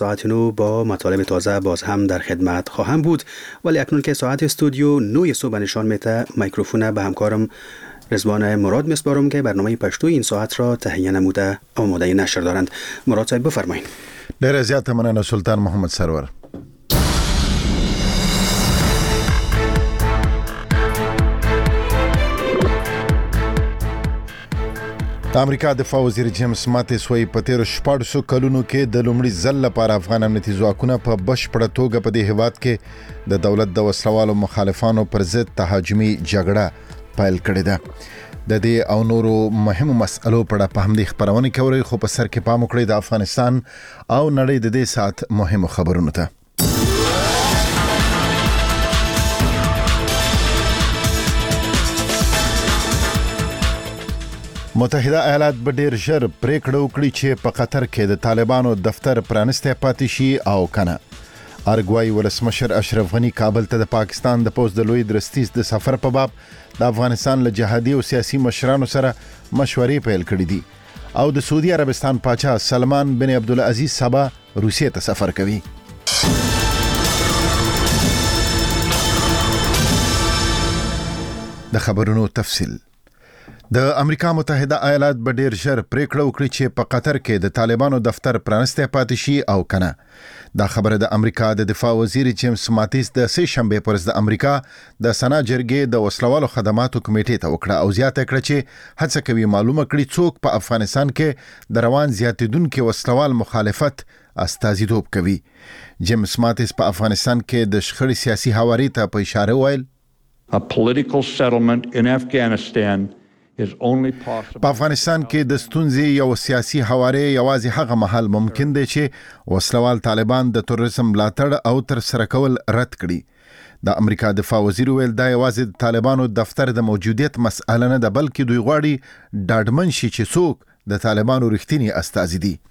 ساعت 9 با مطالب تازه باز هم در خدمت خواهم بود، ولی اکنون که ساعت استودیو 9 صبح نشان میده، میکروفون به همکارم رضوان مراد میسپارم که برنامه پشتو این ساعت را تهیه نموده آماده نشر دارند. مراد صاحب بفرمایید. ډیر زیات مننه سلطان محمد سرور. د امریکا دفاع وزیر جیمز ماتیس وایي په تیرو 14 کلونو کې د لومړي ځل لپاره افغان امنیتي ځواکونه په بشپړه توګه په دې هیواد کې د دولت د وسلوالو مخالفانو پر ضد تهاجمي جګړه پیل کړې ده. د دې او نورو مهمو مسألو په اړه په همدې خبرونه کې اورئ، خو په سر کې پام وکړئ د افغانستان او نړۍ د دې ساعت مهمو خبرونو ته. متحده ایالات به ډیر ژر پریکړه وکړي چې په قطر کې د طالبانو دفتر پرانسته پاتې شي او کنه. ارګوای ولسمشر اشرف غنی کابل ته د پاکستان د پوز د لوی درستیز د سفر په باب د افغانستان له جهادي او سیاسي مشرانو سره مشورې پیل کړې دي او د سعودي عربستان پاچا سلمان بن عبدالعزیز سبا روسیې ته سفر کوي. د خبرونو تفصیل. د امریکا متحده ایالات به ډیر ژر پریکړه وکړي چې په قطر کې د طالبانو دفتر پرانسته پاتې شي او کنه. دا خبره د امریکا د دفاع وزیر جیمز ماتیس د سه شنبه پر د امریکا د سنا جرګې د وسلوالو خدماتو کمیټې ته وکړه او زیاته کړه چې هڅه کوي معلومه کړي څوک په افغانستان کې د روان زیاتیدونکو وسلوال مخالفت استازیتوب کوي. جیمز ماتیس په افغانستان کې د شخړې سیاسي حوارې ته په اشاره ویل: A political settlement in Afghanistan په افغانستان کې د ستونزې یو سیاسي حوارې یوازې هغه مهال ممکن دی چې وسلوال طالبان د تروریزم ملاتړ او تر سره کول رد کړي. د امریکا دفاع وزیر ویل دا یوازې د طالبانو دفتر د موجودیت مسأله نه ده، بلکې دوی غواړي ډاډمن شي چې څوک د طالبانو رښتینی استازي دي.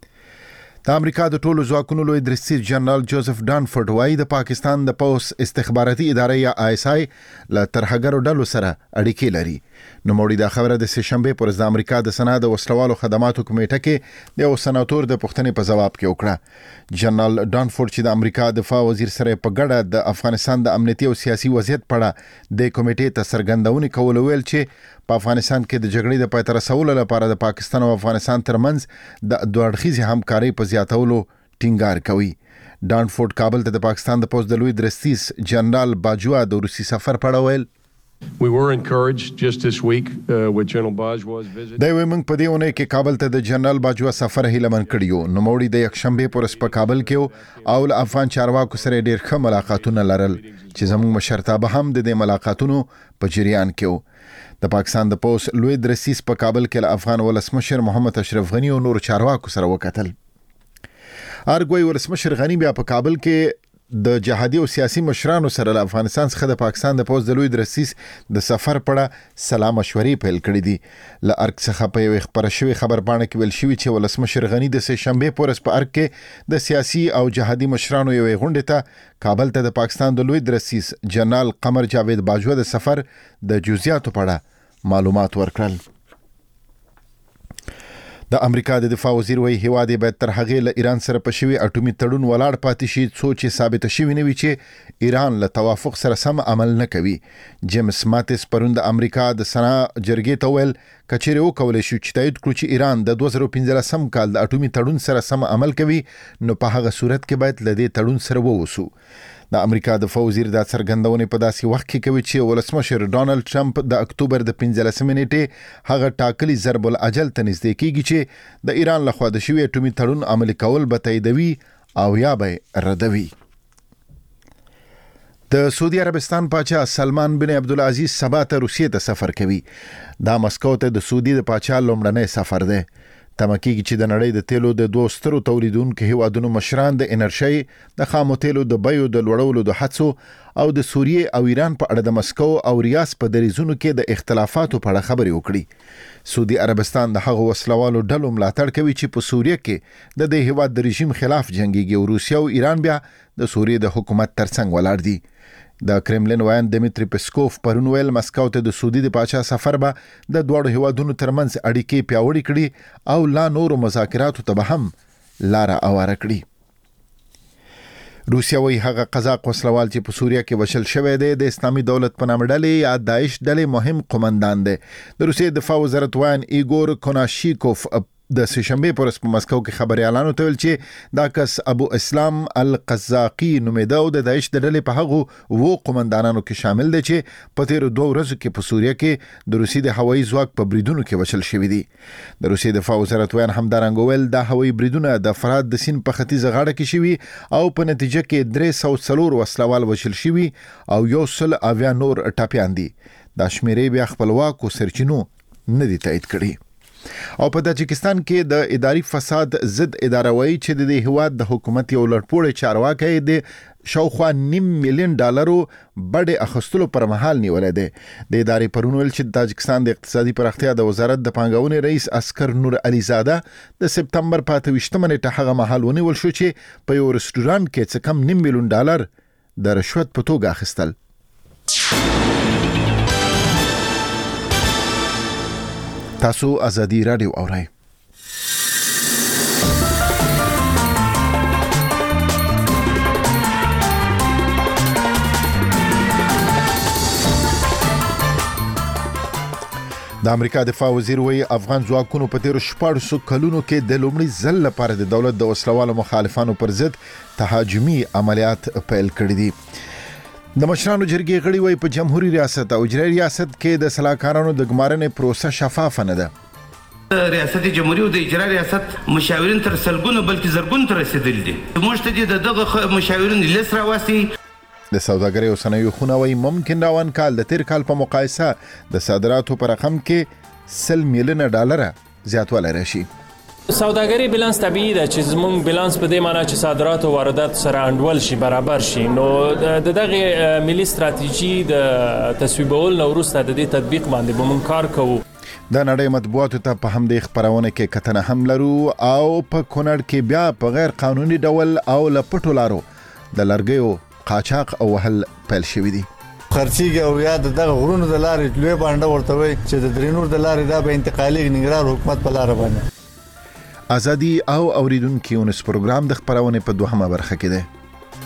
د امریکا د ټولو ځواکونو لوی درستیز جنرال جوزف ډانفورد وایي د پاکستان د پوس استخباراتي ادارې یا ISI له ترهګرو ډلو سره اړیکې لري. نوموړي دا خبره د سه شنبه پر د امریکا د سنا د وسلوالو خدماتو کمیټه کې د یو سناتور د پوښتنې په جواب کې وکړه. جنرال ډانفورد چې د امریکا دفاع وزیر سره په ګډه د افغانستان د امنیتي او سیاسي وضعیت په اړه د کمیټې ته څرګندونې کول ویل چې په افغانستان کې د جګړې د پای ته رسولو لپاره د پاکستان او افغانستان ترمنځ د دوه اړخیزې همکارۍ په زیاتولو ټینګار کوي. ډانفورد کابل ته د پاکستان د پوز د لوی درستیز جنرال باجوا د روسي سفر په اړه ویل: We were encouraged just this week with General Bajwa's visit. دا ویمنګ په دې ونه کې کابل ته د جنرال باجوا سفر هیلمن کړیو. نوموړي د یک شنبه پر په کابل کې او له افغان چارواکو سره ډیر ښه ملاقاتونه لرل چې زموږ مشرتابه هم د دې ملاقاتونو په جریان کې و. د پاکستان د پوس لوی درستیز په کابل کې له افغان ولسمشر محمد اشرف غنی او نور چارواکو سره وکتل. ارګوي ولسمشر غنی بیا په کابل کې د جهادي او سیاسي مشرانو سره له افغانستان څخه د پاکستان د پوز د لوی درستیز د سفر په اړه سلام مشورې پیل کړې دي. له ارګ څخه په یو خبره شوی خبرپاڼه کې ویل شوی چې ولسمشر غنی د سه شنبه پر په ارګ کې د سیاسي او جهادي مشرانو یو غونډه ته کابل ته د پاکستان د لوی درستیز جنرال قمر جاوید باجوا د سفر د جزئیاتو په اړه معلومات ورکړل. د امریکا د دفاع وزیر وایي هیواد باید تر هغه له ایران سره په شوی اټومي تړون ولاړ پاتې شي څو چې ثابت شوی نه وي چې ایران له توافق سره سم عمل نه کوي. جیمز ماتیس پرون د امریکا د سنا جرګې ته ویل کچېره وکولای شو چې تایید کړو چې ایران د 2015 کال د اټومي تړون سره سم عمل کوي، نو په هغه صورت کې باید له دې تړون سره ووسو. د امریکا د وزیر د څرګندونې په داسې وخت کې کوي چې ولسمشر ډونالد ټرمپ د اکتوبر د 15 نیټې هغه ټاکلي ضرب الاجل ته نږدې کیږي چې د ایران لخوا د شوی اټومي تړون عملي کول به تاییدوي او یا به ردوي. د سعودي عربستان پاچا سلمان بن عبدالعزیز سبا ته روسیې ته سفر کوي. دا مسکو ته د سعودي د پاچا لومړنی سفر دی. تمکیږي چې د نړۍ د تیلو د دوه سترو تولیدونکو هیوادونو مشران د انرژي د خامو تیلو د بیو د لوړولو د هڅو او د سوریې او ایران په اړه د مسکو او ریاض په دریزونو کې د اختلافاتو په اړه خبرې وکړي. سعودي عربستان د هغو وسلوالو ډلو ملاتړ کوي چې په سوریه کې د دې هیواد د رژیم خلاف جنگيږي او روسیا او ایران بیا د سوریې د حکومت ترڅنګ ولاړ دي. د کرملین وایان دمیتری پسکوف پرون ویل مسکو ته د سعودي د پاچا سفر به د دوړو هیوادونو ترمنځ اړیکې پیاوړې کړي او لا نورو مذاکراتو ته به هم لار اواره کړي. روسیا وی هغه قزاق وسلوال چې په سوریه کې وشل شوی دی د اسلامي دولت په نامه ډلې یا داعش ډلې مهم قومندان دی. د روسیې دفاع وزارت وایي ایګور کوناشیکوف د سهشنبه پر په مسکو کې خبريالانو ته ویل چې دا کس ابو اسلام القزاقي نومېده او د داعش د ډلې په هغه وو قومندانانو کې شامل دی چې په تیر 2 ورځو کې په سوریه کې د روسي د هوایي ځواک په بریدونو کې وشل شوی دی. د روسي دفاع وزارت وایي همدارنګ ویل دا هوایي بریدونه د فرات د سین په ختیځه غاړه کې شوی او په نتیجه کې 304 وسلوال وشل شوی او 100 اویا نور ټاپیان دي. دا شمیرې بیا خپلواکو سرچینو نه دي تایید کړي. او په تاجکستان کې د اداري فساد ضد اداره وایي چې د هیواد د حکومت یو لړپوړی چارواکي د شاوخوا $9 میلیون بډې اخستلو پر مهال نیولې ده. د ادارې پرون ویل چې د تاجکستان د اقتصادي پراختیا د وزارت د پانګونې رئیس اسکر نور علي زاده د سپتمبر په 28 نیټه هغه مهال ونیول شو چې په یو رستورانت کې څه کم $9 میلیون د رشوت په توګه اخیستل. تاسو ازادي رادیو اورئ. د امریکا دفاع وزیر وی افغان ځواکونو په تیر 14 کلونو کې د لومړي ځل لپاره د دولت د وسلوالو مخالفانو پر ضد تهاجمي عملیات پیل کړي دي. د مشرانو جرګې غړي وی په جمهوریت ریاست او اجرایي ریاست کې د صلاحکارانو د ګمارنې پروسه شفاف نه ده. ریاست جمهوریت او د اجرایي ریاست مشاورین تر سلګونو بلکې زرګونو تر رسیدل دي. موږ ته دغه مشاورین لیست راوستي. د سوداګرۍ او صنایعو خونه وی ممکن روان کال د تیر کال په مقایسه د صادراتو په رقم کې $100 میلیون زیاتوالی راشي. سوداګري بیلانس طبيعي ده چې زموږ بیلانس په دې معنی چې صادرات او واردات سره انډول شي برابر شي. نو دغه ملي ستراتیژي د تصویبول نو وروسته د دې تطبیق باندې به موږ کار کوو. د نړۍ مطبوعاتو ته په همدې خبرونه کې کتنه هم لرو او په کونړ کې بیا په غیر قانوني ډول او لپټو لارو د لرګیو قاچاق او وهل پیل شوی دي. خرڅیږي او یا دغه غرونو د لارې لوی باندې ورته وي چې د درینور د لارې دا به انتقالي ننګرهار حکومت په لار باندې. ازادي او اوریدونکو ونس پروګرام د خبرونه په دوهمه برخه کې ده.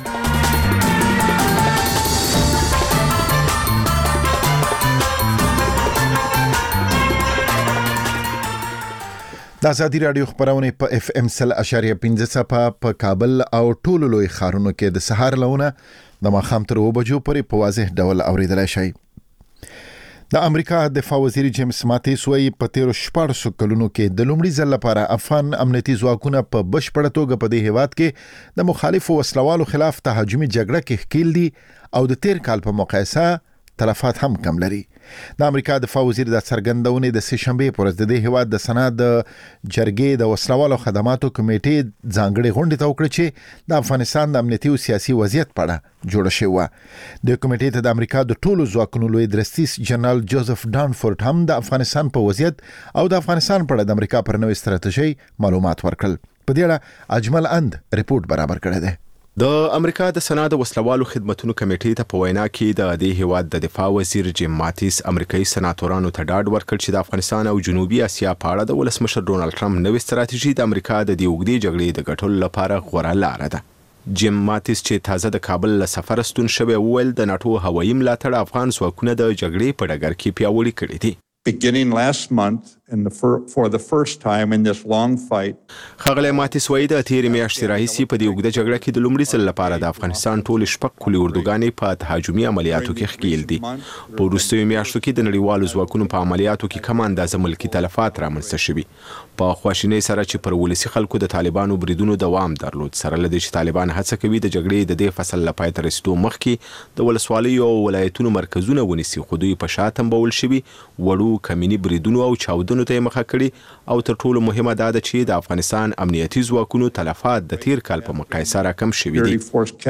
د ازادي رادیو خبرونه په FM 100.5 په کابل او ټولو لوی ښارونو کې د سهار لونه د ماښام تر 2 بجو پورې په واضح ډول اوریدلای شئ. د امریکا دفاع وزیر جیمز ماتیس وایي په تیر 14 کلونو کې د لومړي ځل لپاره افغان امنیتي ځواکونه په بشپړه توګه په دې هیواد کې د مخالفو وسلوالو خلاف تهاجمي جګړه کې ښکیل دي او د تیر کال په مقایسه تلفات هم کم لري. د امریکا دفاع وزیر د څرګندونې د سهشنبه پر ورځ د هیواد د سنا د جرګې د وسلوالو خدماتو کمیټې ځانګړي غونډه ته وکړه چې د افغانستان د امنیتي او سیاسي وضعیت په اړه جوړه شوې و. د کمیټې ته د امریکا د ټولو ځواکونو لوی درستیس جنرال جوزف دانفورد هم د افغانستان په وضعیت او د افغانستان په اړه د امریکا پر نوې ستراتیژي معلومات ورکړل. په دې اړه اجمل اند ریپورت برابر کړی دی. د امریکا د سنا د وسلوالو خدماتو کمیټې ته په وینا کې د دې هیواد د دفاع وزیر جیم ماتیس امریکایي سناتورانو ته ډاډ ورکړ چې د افغانستان او جنوبي اسیا په اړه د ولسمشر ډونالد ټرمپ نوې ستراتیژي د امریکا د دې اوږدې جګړې د ګټلو لپاره غوره لاره ده. جیم ماتیس چې تازه د کابل له سفر ستون شوی وویل د ناتو هوایي ملاتړ افغان ځواکونه د جګړې په ډګر کې پیاوړي کړي دي. Beginning last month for the first time in this long fight. خغله ماتیس وایي د تیرې میاشتې راهیسې په دې اوږده جګړه کې د لومړي ځل لپاره د افغانستان ټول شپږ کلي اردوګانې په تهاجمي عملیاتو کې ښکیل دي. په وروستیو میاشتو کې د نړیوالو ځواکونو په عملیاتو کې کم اندازه ملکي تلفات رامنځته شوي. په خواشینۍ سره چې پر ولسي خلکو د طالبانو بریدونو دوام درلود سره لدې چې طالبان هڅه کوي د جګړې د دې فصل لپاره تر رسیدو مخکې د ولسوالیو او ولایتونو مرکزونه ونیسي خو دوی په شاتم بول شوي وړو کمینی بریدونو او چاودنو ته مخه کړي او تر ټولو مهمه دا ده چې د افغانستان امنیتي ځواکونو تلفات د تیر کال په مقایسه راکم شوي دي.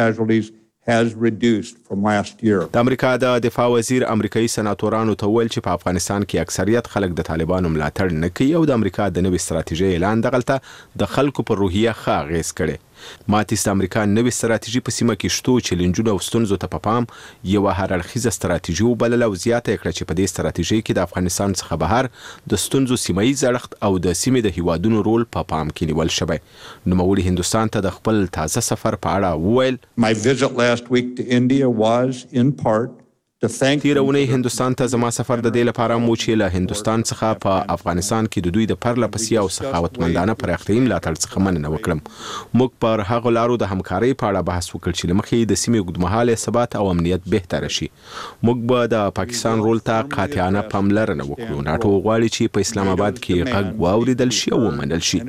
د امریکا د دفاع وزیر امریکایي سناتورانو ته ویل چې په افغانستان کې اکثریت خلک د طالبانو ملاتړ نه کوي او د امریکا د نوې ستراتیژۍ اعلان دغلته د خلکو پر روحیه ښه اغیز کړي. ماتیس د امریکا نوې ستراتیژي په سیمه کې شتو چیلنجونه او ستونزو ته په پام یو هر اړخیزه ستراتیژي وبلله او زیاته کړه چې په دې ستراتیژي کې د افغانستان څخه بهر د ستونزو سیمایي اړخ او د سیمې د هیوادونو رول په پام کې نیول شوی. نوموړي هندوستان ته د خپل تازه سفر په اړه وویل My visit last week to India was in part تیر اونۍ هندوستان ته زما سفر د دې لپاره مو چې له هندوستان څخه په افغانستان کې د دوی د پرله پسې او سخاوتمندانه پراختیايي ملاتړ څخه مننه وکړم. موږ پر هغو لارو د همکارۍ په اړه بحث وکړ چې له مخې د سیمې اوږدمهاله ثبات او امنیت بهتره شي. موږ به د پاکستان رول ته قاطعانه پاملرنه وکړو. ناټو غواړي چې په اسلام آباد کې غږ واوریدل شي او ومنل شي.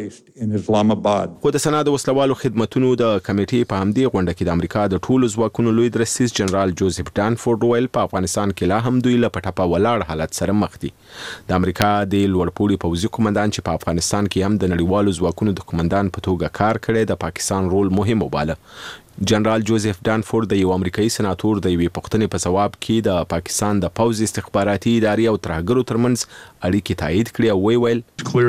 خو د سنا د وسلوالو خدمتونو د کمیټې په همدې غونډه کې د امریکا د ټولو ځواکونو لوی درسیز جنرال جوزف ډانفورد ویل په افغانستان کې لا هم دوی له پټه ولاړ حالت سره مخ دي. د امریکا د لوړپوړي پوځي قومندان چې په افغانستان کې هم د نړیوالو ځواکونو د قومندان په توګه کار کړی د پاکستان رول مهم وباله. جنرال جوزف ډانفورد د یو امریکایي سناتور د یوې پوښتنې په ځواب کې د پاکستان د پوځ استخباراتي ادارې او ترهګرو ترمنځ اړیکې تایید کړې او ویل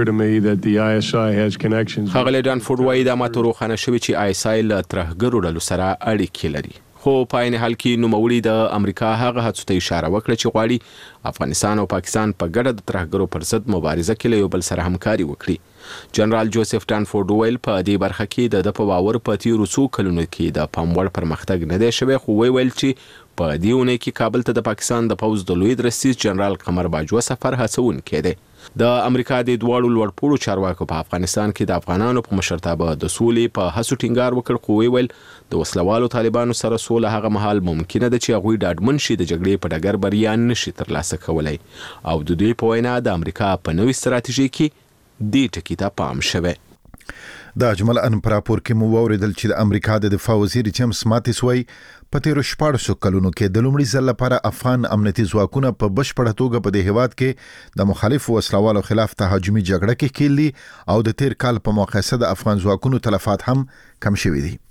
ښاغلی ډانفورد وایي دا ماته روښانه شوي چې ISI له ترهګرو ډلو سره اړیکې لري. خو په عین حال کې نوموړي د امریکا هغه هڅو ته اشاره وکړه چې غواړي افغانستان او پاکستان په ګډه د ترهګرو پر ضد مبارزه کې له یو بل سره همکاري وکړي. جنرال جوزف ډانفورد ویل په دې برخه کې د په باور په تیرو څو کلونو کې د پام وړ پرمختګ نه دی شوی. خو ویل چې په دې اونۍ کې کابل ته د پاکستان د پوځ د لوی درسیز جنرال قمر باجوه سفر هڅونکی دی. د امریکا د دوړو لوړپوړو چارواکو په افغانستان کې د افغانانو په مشرتابه د سولې په هڅو ټینګار وکړ. خو ویل د وسلوالو طالبانو سره سوله هغه مهال ممکنه ده چې هغوی ډاډمن شي د جګړې په ډګر بریا نشي ترلاسه کولی. او د دوی په وینا د امریکا په نوې ستراتیژي کې دې ټکي ته پام شوی. د اجمل ان پر راپور کې مو اوریدل چې د امریکا د دفاع وزیر جیمز ماتیس وایي په تیرو 14 کلونو کې د لومړي ځل لپاره افغان امنیتي ځواکونه په بشپړه توګه په دې هیواد کې د مخالفو وسلوالو خلاف تهاجمي جګړه کې کېلي او د تیر کال په مقایسه د افغان ځواکونو تلفات هم کم شوي دي.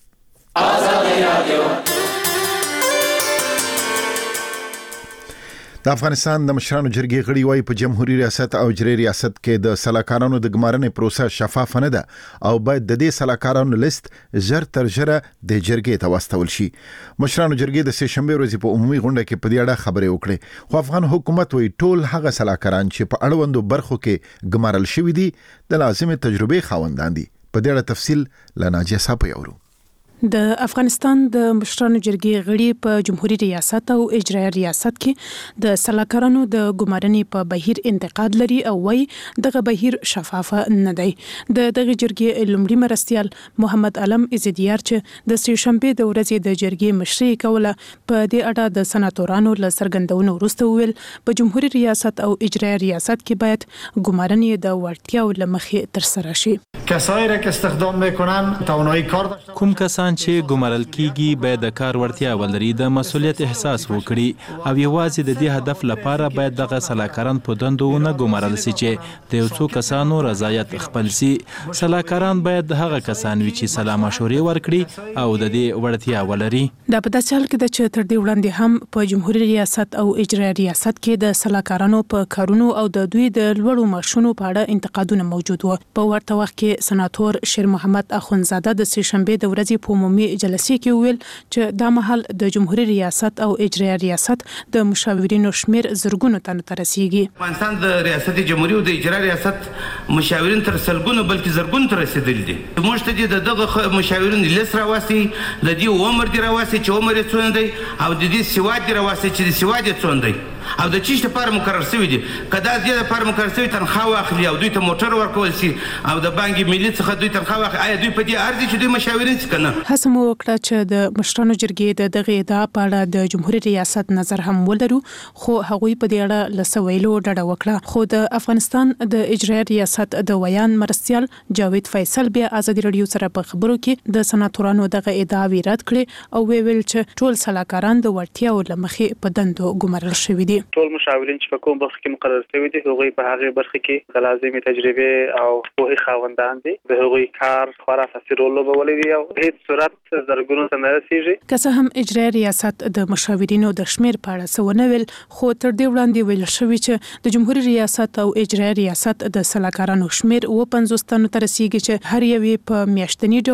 د افغانستان د مشرانو جرګې غړي وايي په جمهوریت ریاست او اجرایي ریاست کې د سلاکارانو د ګمارنې پروسه شفاف نه ده او باید د دې سلاکارانو لیست ژر تر ژره د جرګې ته واستول شي. مشرانو جرګې د سه شنبه ورځې په عمومي غونډه کې په دې اړه خبرې وکړې. خو افغان حکومت وايي ټول هغه سلاکاران چې په اړوندو برخو کې ګمارل شوي دي د لازمه تجربې خاوندان دي. په دې اړه تفصیل لناجیه صاحب یورو. د افغانستان د مشرانو جرګې غړي په جمهوریت ریاست او اجرایي ریاست کې د سلاکارانو د ګمارنې په بهیر انتقاد لري او وايي دغه بهیر شفاف نه دی. د دغه جرګې لومړي مرستیال محمد علم عزیدیار چې د سه شنبه د ورځې د جرګې مشري کوله په دې اړه د سناتورانو له څرګندونو وروسته ویل په جمهوریت ریاست او اجرایي ریاست کې باید ګمارنې د وړتیاو لمخې تر سره شي. کسایی را که استخدام میکنن توانایی کار داشته کوم کسان چې ګمارل کیږي باید د کار وړتیا ولري، د مسولیت احساس وکړي او یوازې د دې هدف لپاره باید دغه سلاکاران په دندو نه ګمارل شي چې د یو څو کسانو رضایت خپل شي. سلاکاران باید هغه کسان وي چې سلا مشورې ورکړي او د دې وړتیا ولري. دا په داسې حال کې ده چې تر دې وړاندې هم په جمهوریت ریاست او اجرایي ریاست کې د سلاکارانو په کارونو او د دوی د لوړو معاشونو په اړه انتقادونه موجود وو. په ورته وخت کې سناتور شیر محمد اخونزاده د سه شنبه د ورځې په عمومي جلسې کې ویل چې دا مهال د جمهوریت ریاست او اجرایي ریاست د مشاورینو شمیر زرګونو تنو ته رسیږي. افغانستان د ریاست جمهوریت او د اجرایي ریاست مشاورین تر سلګونو بلکې زرګونو ته رسیدل دي. موږ ته د دغه مشاورین لیست راوستي د دې عمر دی راوستي چې عمر یې څونه دی او د دې سواد دی راوستي چې د سواد یې څونه دی او د چیش لپاره مقرر شوی دي. کدا د دې لپاره مقرر شوی تنخواه واخلي او دوی ته موټر ورکول شي او د بانک ملي څخه دوی تنخواه واخلي، آیا دوی په دې ارزي چې دوی مشاورین څه کنه؟ هڅه مو وکړه چې د مشرانو جرګې د دغه ادعا په اړه د جمهوریت ریاست نظر هم ولرو، خو هغوی په دې اړه له سویلو ډډه وکړه. خو د افغانستان د اجرایي ریاست د ویان مرستیال جاوید فیصل بیا ازادي رادیو سره په خبرو کې د سناتورانو دغه ادعا رد کړې او ویل چې ټول سلاکاران د وړتیاو له مخې په دندو ګمارل شوي دي. ټول مشاورین چې په کوم برخه کې مقرر شوي دي هغوی په هغه برخه کې لازمي تجربه او پوهې خاوندان دي. د هغوی کار خورا اساسي رول لوبولی دی او هیڅ صورت زرګونو ته نه رسیږي. که څه هم اجرایي ریاست د مشاورینو د شمیر په اړه څه ونه ویل، خو تر دې وړاندې ویل شوي چې د جمهوریت ریاست او اجرایي ریاست د سلاکارانو شمیر 50 تنو ته رسیږي چې هر یو په میاشتني ډول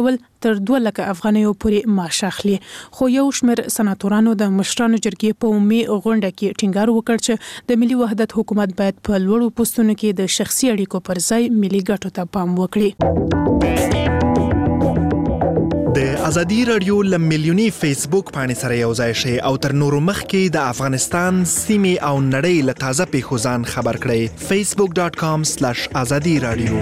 تر 2 لک افغانیو پورې معاش اخلي. خو یو شمېر سناتورانو د مشرانو جرګې په عمومي غونډه کې ټینګار وکړ چې د ملي وحدت حکومت باید په لوړو پوستونو کې د شخصي اړیکو پر ځای ملي ګټو ته پام وکړي. د ازادي رادیو لملیونی فیسبوک باندې سره یو ځای شي او تر نورو مخکې د افغانستان سیمې او نړۍ له تازه پیښو ځان خبر کړئ. facebook.com/azadi radio.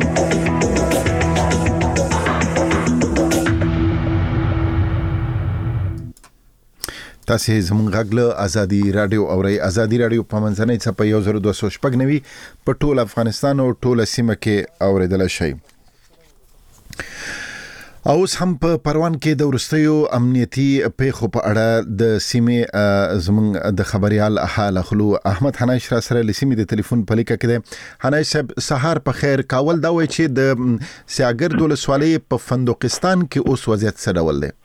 تاسو زموږ غږ له ازادي رادیو اورئ. ازادي رادیو په منځنۍ څپه 1290 په ټول افغانستان او ټول سیمه کې اوریدل شي. اوس هم په پروان کې د ورستیو امنیتي پیښو په اړه د سیمې زموږ د خبريال حال خلو احمد حنایش را سره لسیمې د ټلیفون په لیکه کې. حنایش صاحب سحر په خیر. کاول دا وای چې د سیاګر ولسوالۍ په فندقستان کې اوس وضعیت څه ډول دی؟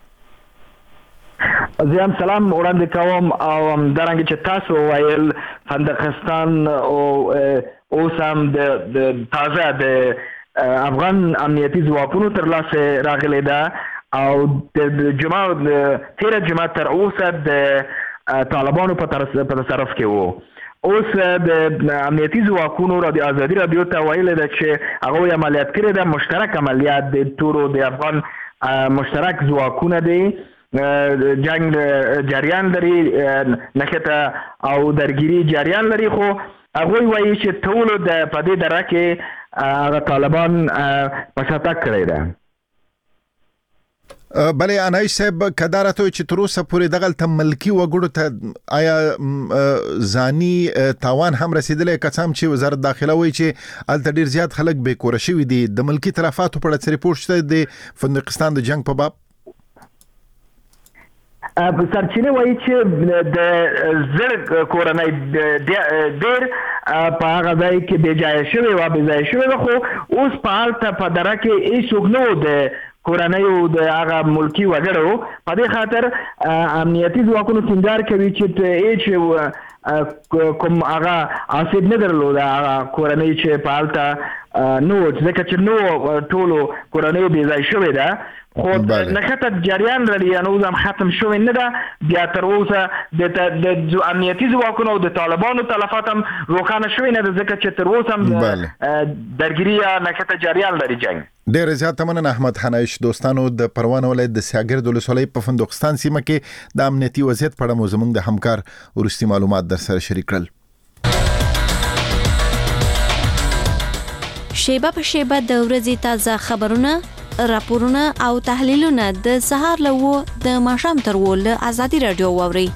زم سلام وړاندې کوم او درنګ چې تاسو وایل فندقستان او اوس هم د تازه د افغان امنیتي ځواکونو تر لاسه راغلی ده او د جمعه تیر جمعه تر اوسه د طالبانو په تصرف کې وو. اوس د امنیتي ځواکونو را د ازادي رادیو ته ویل ده چې هغه عملیات کړی ده، مشترک عملیات د تورو د افغان مشترک ځواکونه دي، جنگ جریان لري، نښته او درګيري جریان لري. خو هغه وایي چې ټول د پدې دره کې هغه طالبان پښتاک کړی ده. بلې انای صاحب کدارته چې تر اوسه پورې دغه ملکی وګړو ته آیا ځاني تاوان هم رسیدلی؟ کڅام چې وزارت داخله وایي چې الته ډیر زیات خلک بې کوره شوي دي. د ملکی تلفاتو په اړه څه ریپورت شته د فندقستان د جنگ په باب؟ سرچینه وایي چې د زړه کورنۍ ډیر په هغه ځای کې بې ځای شوی و، بې ځای شوی. خو اوس په حالت په دره کې هیڅوک نه و د کورنیو د هغه ملکی وګړو. په دې خاطر امنیتي ځواکونو ټینګار کوي چې هیڅ کوم هغه آسیب نه درلود هغه کورنۍ چې په حالت نو ځکه چې نو ټولو کورنیو بې ځای شوی ده. خو نښته جریان لري، نو هم ختم شوی نه ده. بیا تر اوسه د امنیتي ځواکونو او د طالبانو تلفات هم روښانه شوی نه ده، ځکه چې تر اوسه هم درګیري یا نښته جریان لري جنگ. ډېر زیات مننه احمد حنایش. دوستانو د پروان ولایت د سیاګر ولسوالۍ په فندقستان سیمه کې د امنیتي وضعیت په اړه مو زموږ د همکار ورستي معلومات در سره شریک کړل. شیبه په شیبه د ورځې تازه خبرونه، راپورونه او تحلیلونه د سهار له د ماښام تر له ازادي رادیو واوري.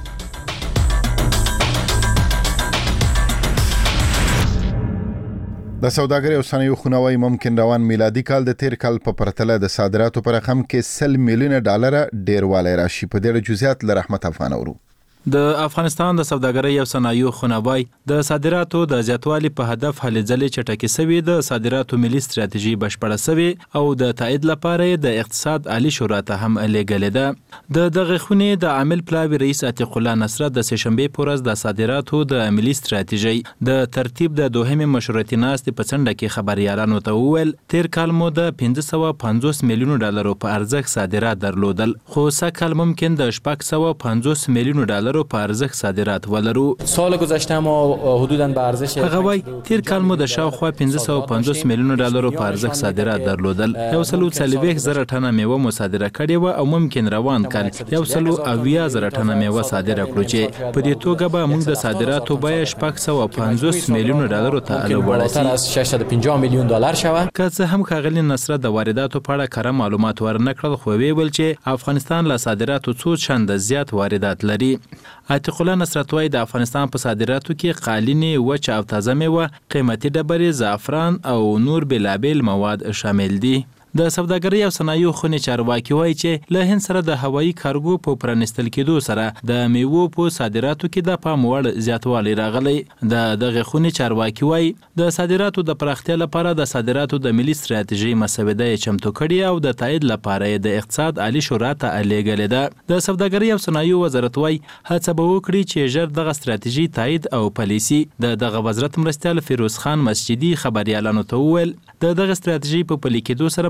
د سوداګرۍ او صنایعو خونوي ممکن روان میلادي کال د تیر کال په پرتله د صادراتو پر رقم کې $100 میلیونه ډیروالی راشي. په دې جزئیات له رحمت افغان اورو. د افغانستان د سوداګرۍ او صنایعو خونوي د صادراتو د زیاتوالي په هدف هلې ځلې چټکې سوي د صادراتو ملي ستراتیژي بشپړه سوي او د تایید لپاره د اقتصاد عالی شورا ته هم لېږلې ده. د دغه خونې د عامل پلاوي رئیس عتیق الله نصرت د سهشنبه په ورځ د صادراتو د ملي ستراتیژي د ترتیب د دوهمې مشورتي ناستې په څنډه کې خبريالانو ته وویل تیر کال مو د $550 میلیونو په ارزښت صادرات درلودل، خو سږ ممکن د $650 میلیونو په ارزښت صادرات ولرو. سال گذشته ما حدوداً به ارزش هغه وای تیر کال مو د شاوخوا $550 میلیونو په ارزښت صادرات درلودل. 140,000 ټنه میوه مصادره کړې و او ممکن روان کال 120,000 ټنه میوه صادره کړو چې په دې توګه به موږ د صادراتو بیه $650 میلیونو ته بالاتر از $650 میلیون شوه. که څه هم ښاغلي نصرت د وارداتو په اړه کره معلومات ورنکړل، خو ویل چې افغانستان له صادراتو څو چنده زیات واردات لري. عتیق الله نصرت وای د افغانستان په صادراتو کې قالینې، وچه او تازه میوه، قیمتي ډبرې، زعفران او نور بېلابېل مواد شامل دي. د سوداګرۍ او صنایعو خونې چارواکي وایي چې له هند سره د هوایي کارګو په پرانستل کېدو سره د میوو په صادراتو کې د پام وړ زیاتوالی راغلی. د دغه خونې چارواکي وایي د صادراتو د پراختیا لپاره د صادراتو د ملي ستراتیژي مسوده چمتو کړې او د تایید لپاره د اقتصاد عالی شورا ته لېږلې ده. د سوداګرۍ او صنایعو وزارت وایي هڅه به وکړي چې ژر دغه ستراتیژي تایید او پالیسي. دغه وزارت مرستیال فیروز خان مسجدي خبريالانو ته وویل د دغه ستراتیژي په پلي کېدو سره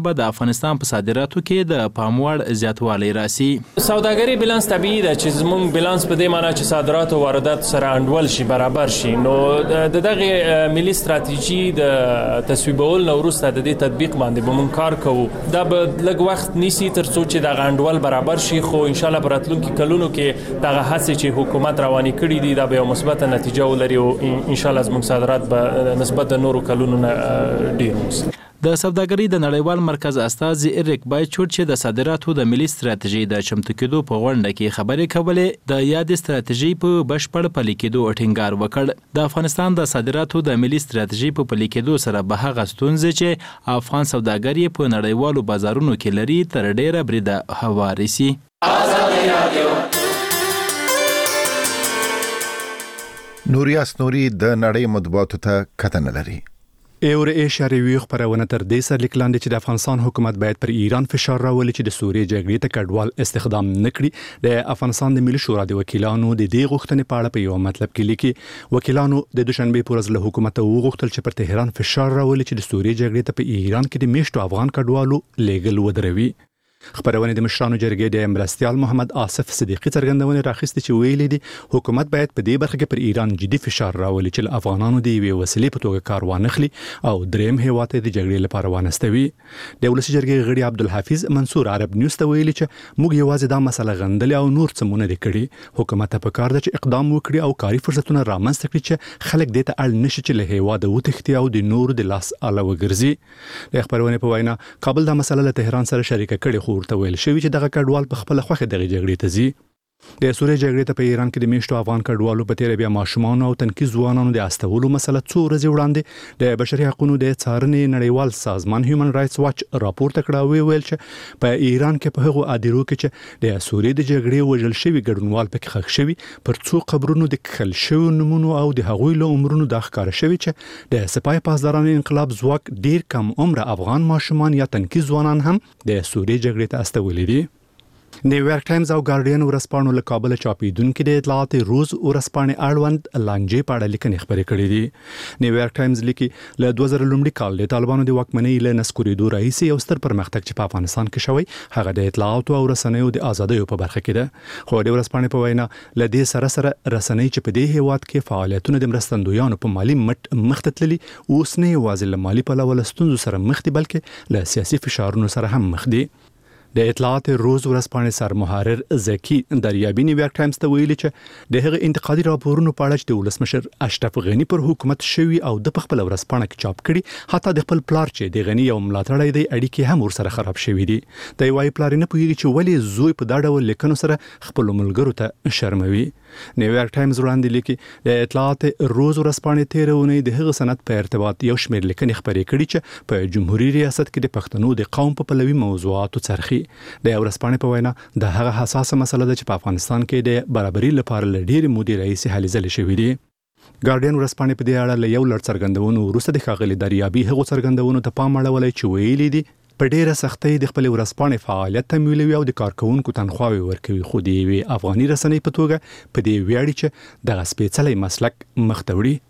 به د افغانستان په صادراتو کې د پاموړ زیاتوالی راسي. سوداګري بیلانس طبیعي ده چې زموږ بیلانس په دې معنی چې صادرات او واردات سره انډول شي برابر شي. نو د دغه ملي ستراتیژي د تصویبول نو وروسته د دې تطبیق باندې به مونږ کار کوو. دا به لږ وخت نیسي تر څو چې د انډول برابر شي، خو ان شاء الله په راتلونکو کلونو کې دغه هڅې چې حکومت رواني کړي دي دا به یو مثبت نتیجه ولري او ان شاء الله زموږ صادرات به نسبت د نورو کلونو نه ډیر وي. د سوداګرۍ د نړیوال مرکز استازي اریک بایچوټ چې د صادراتو د ملي ستراتیژي د چمتو کېدو په غونډه کې خبرې کولې د یاد ستراتیژي په بشپړ پلي کېدو ټینګار وکړ. د افغانستان د صادراتو د ملي ستراتیژي په پلي کېدو سره به هغه ستونزې چې افغان سوداګر په نړیوالو بازارونو کې لري تر ډیره بریده هواري سي. نوریاس نوري د نړۍ مطبوعاتو ته کتنه لري. ایور ایشیا ریویو خبرونه تر دې سره لیکلاندې چې د افغانستان حکومت باید پر ایران فشار راولي چې د سوریې جګړې ته کډوال استخدام نکړي. د افغانستان د ملي شورا د وکیلانو د دې غوښتنې په اړه په یو مطلب کې لیکي وکیلانو د دوشنبه په ورځ له حکومت وغوښتل چې پر تهران فشار راولي چې د سوریې جګړې ته په ایران کې د میشتو افغان کډوالو لیږل ودروي. خبرونه د مشرانو جرګې د مرستيال محمد آصف صدیقی څرګندونه راخسته چې ویلي دي حکومت باید په دې برخه کې پر ایران جدي فشار راولي چې افغانانو د یوې وسیلې په توګه کار وانخلي او دریم هیواد د جګړې لپاره وانستوي. د ولسی جرګې غړي عبدالحفیظ منصور عرب نیوز ته ویلي چې موږ یوازې دا مسله غندلې او نور څه مونږ نه کړی. حکومت په کار ده چې اقدام وکړي او کاري فرصتونه رامنځته کړي چې خلک دې ته اړ نشي چې له هیواد وتښتي او د نور د لاس اله وګرځي. د خبرونه په وینا کابل دا مسله له تهران سره شریکه کړي خو ورته ویل شوی چې دغه کډوال په خپل خوخه دغه جګړې ته ځي. د سوریې جګړې ته په ایران کې د میشتو افغان کډوالو په تیر بیا ماشومان او تنکي ځوانانو د استولو مسله څو ورځې وړاندې د بشري حقوقو د څارنې نړیوال سازمان هیومن رائټس واچ راپورته کړی ویل چې په ایران کې په هغو ادیرو کې چې د سوریې د جګړې وژل شوی ګډونوال پکې ښخ شوی پر څو قبرونو د کل شوی نمونه او د هغوی له عمرونو د ښکار شوی چې د سپای پاسدارانو انقلاب ځواک ډیر کم عمر افغان ماشومان یا تنکي ځوانان هم د سوریې جګړې ته استولي دي. نیویارک ټایمز او ګارډین ورسپانو له کابل چاپیدونکو د اطلاعات روز ورسپانې اړوند لانجې په اړه لیکنې خبرې کړې دي. نیویارک ټایمز لیکي له 2000 لومړي کال د طالبانو د واکمنۍ له نسکورېدو راهیسې یو ستر پرمختګ چې په افغانستان کې شوی هغه د اطلاعات او رسنیو د ازادۍ په برخه کې ده. خو د ورسپانې په وینا له دې سره رسنۍ چې په دې هیواد کې فعالیتونه د مرستندویانو په مالی مخ ته تللي اوس نه یوازې له مالی پلوه له ستونزو سره مخ دي بلکې له سیاسي فشارونو سره هم مخ دي. د اطلاعات روز ورسپانې سر محرر زکی دریابی نیویارک ټایمز ته ویلي چې د هغه انتقادي راپورونو په اړه چې د ولسمشر اشرف غنی پر حکومت شوی او د خپل ورسپانه کې چاپ کړي حتی د خپل پلار چې د غنی یو ملاتړی دی اړیکې هم ورسره خراب شوې دي. د وای پلار نه پوهیږي چې ولې زوی په دا ډول لیکنو سره خپل ملګرو ته شرموي. نیویارک ټایمز وړاندې لیکي د اطلاعات روز ورسپانې تیرونې د هغه سند په ارتباط یو شمېر لیکنې خبرې کړي چې په جمهوریت ریاست کې د پښتنو د قوم په پلوي موضوعاتو څرخي. د ورسپانې په وینا د هغه حساسه مسله ده چې په افغانستان کې د برابرۍ لپاره لډیر مودې رئیس هلې ځلې شوې دي. ګارډین ورسپانې په دې اړه له یو لړ څرګندونو وروسته د ښاغلي دریابي هغو څرګندونو ته پام اړولی چې ویلي دي په ډیره سختۍ د خپل ورسپانې فعالیت تمویلوي او د کارکونکو تنخواوې ورکوي خو د یوې افغاني رسنۍ په توګه په دې ویاړي چې دغه سپېڅلی مسلک مخ ته وړي.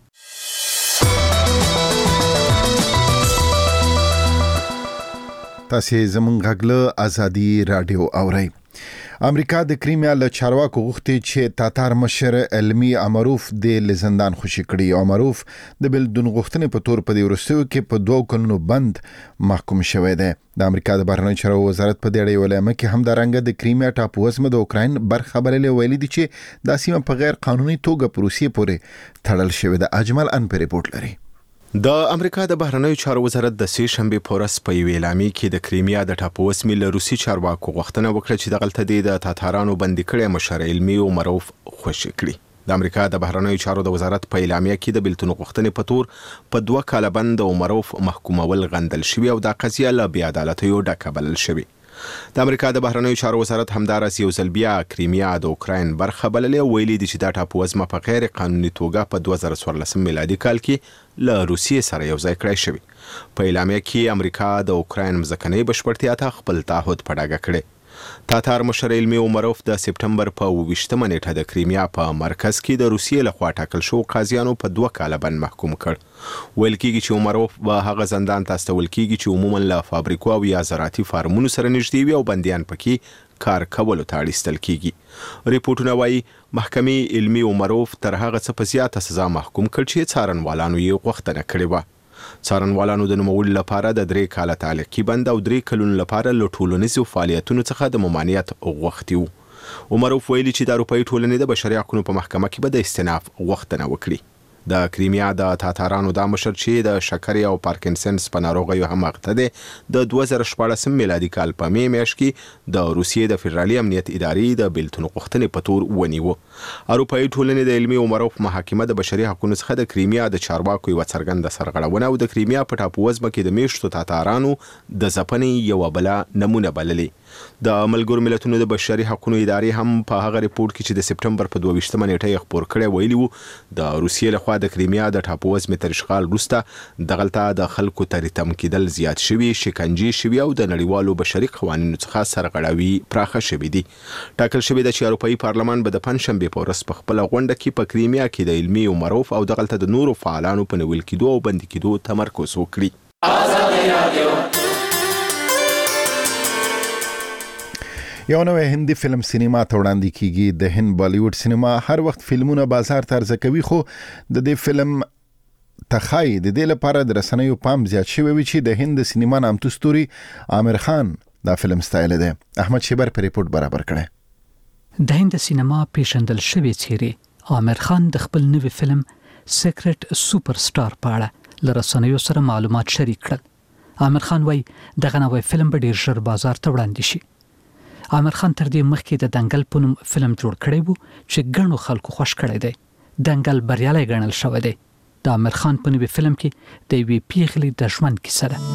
تاسې زموږ غږ له ازادي راډیو اورئ. امریکا د کریمیا له چارواکو غوښتي چې تاتار مشر علمي امروف د زندان خوشي کړي. امروف د بلدون غوښتنې په تور په دې وروستیو کې په 2 کلونو بند محکوم شوی دی. د امریکا د بهرنیو چارو وزارت په دې اړه ویلي کې هم د رنګ د کریمیا ټاپو وزمه د اوکراین برخه بللې ویلي دي چې دا سیمه په غیر قانوني توګه په روسیې پورې تړل شوې ده. اجمل ان په ریپورت لري. د امریکا د بهرنیو چارو وزارت د سې شنبې په ورځ په یوې اعلامیه کې د کریمیا د ټاپو وسمې له روسي چارواکو غوښتنه وکړه چې دغلته د تاتارانو بندي کړي مشر علمي امروف خوشي کړي. د امریکا د بهرنیو چارو د وزارت په اعلامیه کې د بلتون غوښتنې په تور په 2 کاله بند امروف محکومول غندل شوی او د قضیه له بې عدالتیو ډکه بلل شوی. د امریکا د بهرنیو چارو وزارت همدارس یو ځل بیا کریمیا د اوکراین برخه بللې او ویلي دي چې دا ټاپو وزمه په غیر قانوني توګه په 2014 میلادي کال کې له روسیې سره یو ځای کړی شوی. په اعلامیه کې امریکا د اوکراین ځمکنۍ بشپړتیا ته خپل تعهد په ډاګه کړی. تاتار مشر علمي عمروف د سپټمبر په 28مه نیټه د کریمیا په مرکز کې د روسیې لخوا ټاکل شو قاضیانو په 2 کاله بند محکوم کړ. ویل کېږي چې عمروف به هغه زندان ته استول کېږي چې عموما له فابریکو او یا زراعتي فارمونو سره نږدې وي او بندیان پکې کار کولو ته اړ کېږي. ریپورتونه وایي محکمې علمي عمروف تر هغه څه په زیاته سزا محکوم کړ چې څارنوالانو یې غوښتنه کړې وه. څارنوالانو د نوموړي لپاره د 3 کاله تعلیقي بند او 3 کلونو لپاره له ټولنیزو فعالیتونو څخه د ممانعت غوښتي وو. عمروف ویلي چې د اروپایي ټولنې د بشري حقوقو په محکمه کې به د استئناف غوښتنه وکړي. د کریمیا د تاتارانو دا مشر چې د شکرې او پارکینسنز په ناروغیو هم اخته دی د 2014 میلادي کال په می میاشت کې د روسیې د فدرالي امنیت ادارې د بیلتون غوښتنې په تور ونیو. اروپایي ټولنې د علمي عمروف محاکمه د بشري حقوقو څخه د کریمیا د چارواکو یو څرګنده سرغړونه او د کریمیا په ټاپووزمه کې د میشتو تاتارانو د ځپنې یو بل نمونه بللې. د ملګرو ملتونو د بشري حقوقو ادارې هم په هغه ریپورت کې چې د سپټمبر په 22مه نیټه یې خپور کړی ویلي وو د روسیې لخوا د کریمیا د ټاپووزمې تر اشغال وروسته دغلته د خلکو ترې تم کېدل زیات شوي، شکنجې شوي او د نړیوالو بشري قوانینو څخه سرغړاوي پراخه شوي دي. ټاکل شوي ده چې اروپایي پارلمان به د پنجشنبې په ورځ په خپله غونډه کې په کریمیا کې د علمي عمروف او دغلته د نورو فعالانو په نیول کېدو او بندي کېدو تمرکز وکړي. یو نوې هندي فلم سینما ته وړاندې کیږي. د هند بالیوډ سینما هر وخت فلمونه بازار ته عرضه کوي، خو د دې فلم تخای د دې لپاره د رسنیو پام زیات شوی وي چې د هند سینما نامتو ستوري عامر خان دا فلم ستایلی دی. احمد شیبر په ریپورت برابر کړی. د هند سینما پیژندل شوی څیرې عامر خان د خپل نوې فلم سیکرټ سوپر سټار په اړه له رسنیو سره معلومات شریک کړل. عامر خان وایي دغه نوی فلم به ډیر ژر بازار ته وړاندې شي. عامر خان تر دې مخکې د دنګل په نوم فلم جوړ کړی وو چې ګڼو خلکو خوښ کړی دی. دنګل بریالی ګڼل شوی دی. د عامر خان په نوي فلم کې د یوې پیغلې د ژوند کیسه ده.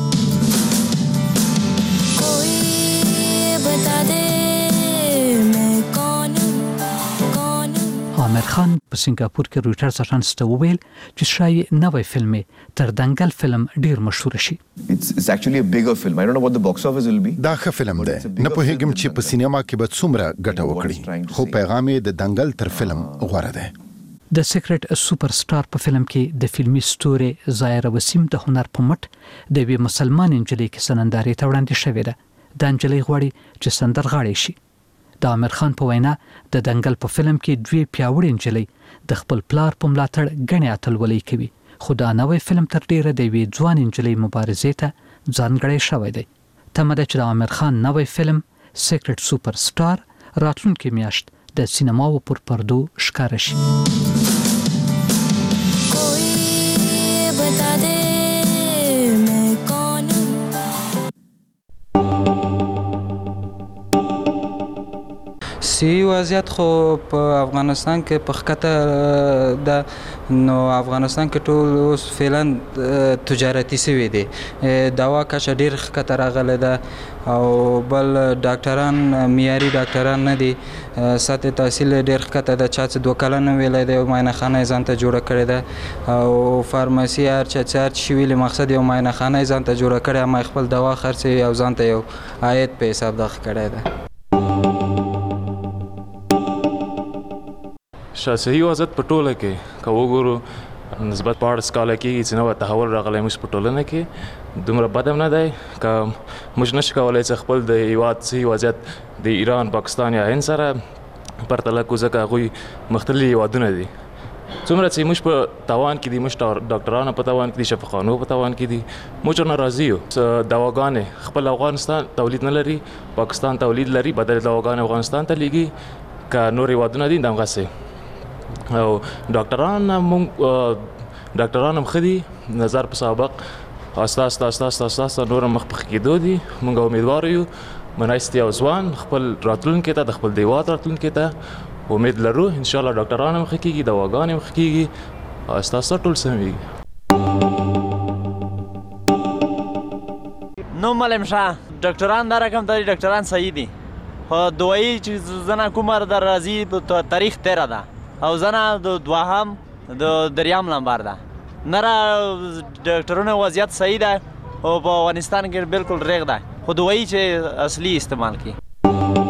عامر خان په سنگاپور کې رويټرز اژانس ته وویل چې شاید نوې فلم تر دنګل فلم ډیر مشهور شي. It's actually a bigger film. I don't know what the box office will be. دا ښه فلم دی. نه پوهیږم چې په سینما کې به څومره ګټه وکړي، خو پیغام یې د دنګل تر فلم غوره دی. د سیکرټ سوپر سټار په فلم کې د فلمي ستوري ظاهره وسیم د هنر په مټ د یوې مسلمان انجلۍ کې سندرې ته وړاندې شوې ده. د انجلۍ غواړي چې سندرغاړې شي. د عامر خان په وینا د دنګل په فلم کې دوی پیاوړې انجلۍ د خپل پلار په ملاتړ غني اتلولۍ کوي، خو دا نوې فلم تر ډیره د یوې ځوان انجلۍ مبارزې ته ځانګړی شوی دی. تمه ده چې د عامر خان نوې فلم سیکرټ سوپر سټار راتلونکې میاشت د سینماو پر پردو ښکاره شي. سیاسي وضعیت خو په افغانستان کې په ښکته ده، نو افغانستان کې ټول اوس فعلا تجارتي سوي دي، دوا کچه ډیر ښکته راغلی ده او بل ډاکټران معیاري ډاکټران نه دي، سطح تحصیل ډیر ښکته ده، چا چې 2 کلنه ویلی دی معاینه خانه یې ځان ته جوړه کړې ده او فارماسي هر چا چې ویلي مقصد یو معاینه خانه یې ځان ته جوړه کړې، اما خپل دوا خرڅوي او ځان ته یو عاید په حساب دغه کړی ده. صحي وضعیت په ټوله کې که وګورو نسبت په 18 کاله کې چې نوی تحول راغلی موږ په ټولنه کې دومره بد هم نه دی که موږ نشو کولی چې خپل د هیواد صحي وضعیت د ایران، پاکستان یا هند سره پرتله کړو، ځکه هغوی مختلف هیوادونه دي. څومره چې موږ په تاوان کې دي، موږ ډاکټرانو په تاوان کې دي، شفاخانو په تاوان کې دي، موږ ناراضي یو. دواګانې خپل افغانستان تولید نه لري، پاکستان تولید لري، بدل دواګانې افغانستان ته لیږي که نور هیوادونه دي دغسې. او ډاکټران هم ښه دي، نظر په سابق استا نور مخ په کېدو دي. موږ امیدوار یو منایست یو ځوان خپل راتلونکي ته، د خپل هیواد راتلونکي ته امید لرو. انشاءالله ډاکټران هم ښه کېږي، دواګانې هم ښه کېږي، استا ټول سمېږي. نو معلم شاه ډاکټران دا رقم داري، ډاکټران صحیح دي، خو دوایي چې زنه کومه در راځي تاریخ تیره ده او زنه د دوهم د دریم نمبر ده. نره ډاکټرونو وضعیت صحیح ده او په افغانستان کې بالکل ریغ ده، خو دوایي چې اصلي استعمال کړي.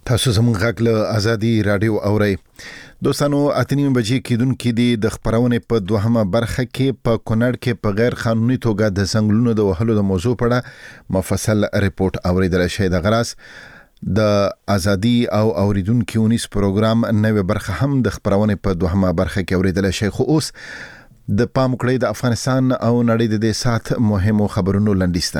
تاسو زموږ غږ له ازادي رادیو اورئ. دوستانو 8:30 بجې کېدونکې دي د خبرونې په دوهمه برخه کې په کونړ کې په غیر قانوني توګه د ځنګلونو د وهلو د موضوع په اړه مفصل ریپورت اوریدل شي. د غراس د ازادي او اوریدونکو 19 پروګرام نوې برخه هم د خبرونې په دوهمه برخه کې اوریدل شي. خو اوس د پام کړی د افغانستان او نړۍ د سات مهمو خبرونو لنډیسته.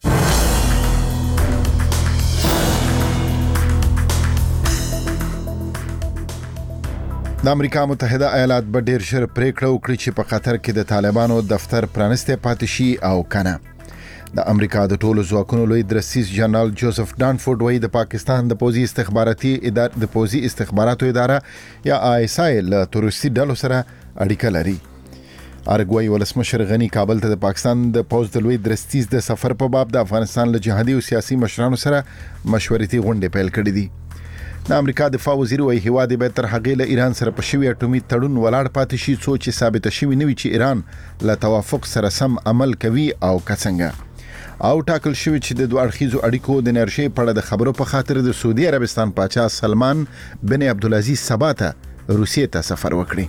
د امریکا متحده ایالات به ډیر ژر پریکړه وکړي چې په قطر کې د طالبانو دفتر پرانسته پاتې شي او کنه. د امریکا د ټولو ځواکونو لوی درسیز جنرال جوزف ډانفورد وایي د پاکستان د پوځي استخباراتو اداره یا ISI له تروریستي ډلو سره اړیکه لري. ارګوي ولسمشر غنی کابل ته د پاکستان د پوځ د لوی درسیز د سفر په باب د افغانستان له جهادي او سیاسي مشرانو سره مشورتي غونډه پیل کړې دي. د امریکا دفاع وزیر وایي هیواد به تر هغه له ایران سره په شوی اټومي تړون ولاړ پاتې شي چې ثابت شوی نه وي چې ایران له توافق سره سم عمل کوي او څنګه. او ټاکل شوی چې د دوه اړخیزو اړیکو د انرژي په اړه د خبرو په خاطر د سعودي عربستان پاچا سلمان بن عبدالعزیز سباته روسیې ته سفر وکړي.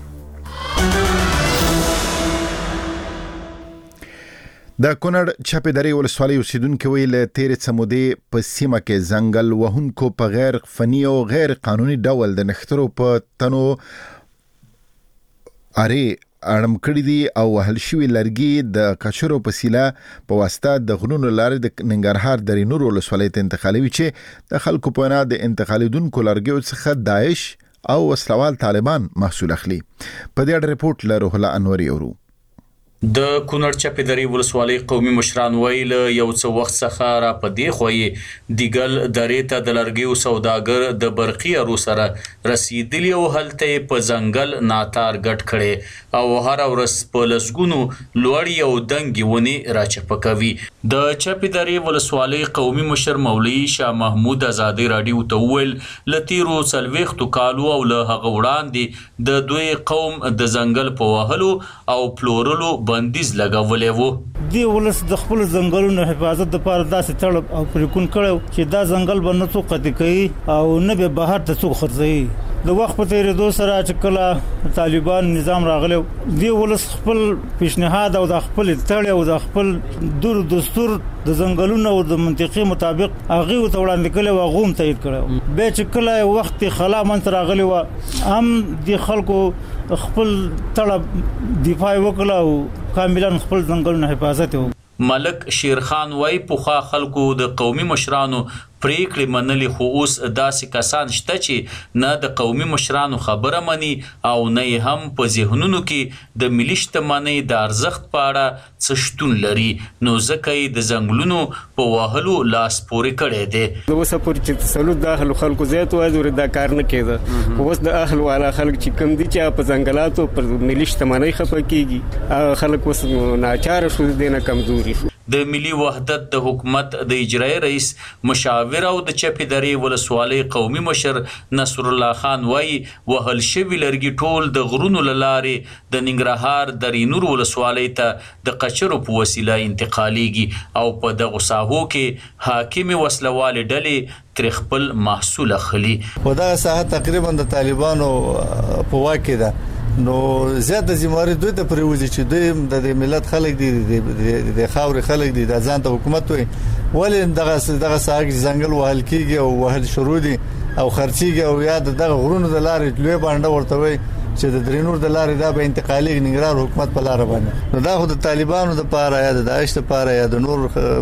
د کونړ چپې درې ولسوالۍ اوسیدونکو ویل تیر څمودې په سیمه کې ځنګل وهونکو په غیر فني او غیر قانوني ډول د نخترو په تنو اره اړم کړی دي او وهل شوی لرګي د کچرو په سیله په واسطه د غرونو لارې د ننګرهار درې نور ولسوالۍ ته انتقالوي چې د خلکو په نه د انتقالیدونکو لرګیو څخه داعش او وسلوال طالبان محصول اخلي. په دې اړه ریپورت له روح الله انوري اورو. د کونړ چپې درې ولسوالۍ قومي مشران ویل یو څه وخت څخه را پدې خوې دیګل درې ته د لرګیو سوداګر د برقي ارو سره رسیدلی او هلته په ځنګل ناتار ګټ کړي او هر ورځ په لسګونو لوړی او دنګي ونی راچپکوي. د چپې درې ولسوالۍ قومي مشر مولوي شاه محمود ازادي رادیو ته ویل لتیرو سلويختو کالو او له هغه وړاندې د دوی قوم د ځنګل په وهلو او پلورلو بندیز لګولې وو. دی ولس د خپل ځنګلونو حفاظت لپاره داسې تړب او پریکون کړو چې دا ځنګل به نه څوک قطع کوي او نه به بهر ته څوک خرڅوي. د وخت په تیریدو سره چې کله طالبان نظام راغلی دی ولس خپل پیشنهاد او د خپل تړ او د خپل دستور د ځنګلونو او د منطقې مطابق هغه وړاندې کړي او غوم تایید کړو. به چې کله وخت خلا من راغلی و هم د خلکو خپل طلب دفاع وکړه او کاملا خپل ځنګلونو حفاظت وکړه. ملک شیرخان وای پوخا خلکو د قومي مشرانو پریکړې منلي خو اوس داسې کسان شته چې نه د قومي مشرانو خبره مني او نه هم په ذهنونو کې د ملي شتمنۍ د ارزښت په اړه څه شتون لري نو ځکه یې د ځنګلونو په وهلو لاس پورې کړی دی. اوس پورې چې تسلط د اهل خلکو زیات وایي دا کار نه کېده. اوس د اهل والا خلک چې کم دي چې په ځنګلاتو پر ملي شتمنۍ خپه کیږي خلک اوس ناچار شو دي نه کمزوري شو. د ملي وحدت د حکومت د اجرایي رئیس مشاور او د چپې درې ولسوالۍ قومي مشر نصر الله خان وایي وهل شوی لرګي ټول د غرونو لارې د ننګرهار درې نور ولسوالۍ ته د قچرو په وسیله انتقالیږي او په دغه ساحو کې حاکم وسلوال ډلې تر خپل محصول اخلي. خدای ساحه تقریبا د طالبانو په واکه ده نو زیاته ذمہواری دوی ته پریوځي چې دوی د ملت خلک دي د خاور خلک دي د ځان ته حکومت وي ولې دغه ساګ ځنګل وهل کیږي او وهل شروع دي او خرچيږي او یاد دغه غرونو د لارې لوی باندې ورته وي چې د درینور د لارې دا به انتقالي ننګرهار حکومت په لار باندې نو دا خو د طالبانو د پاره یا د داعش د پاره یا د نور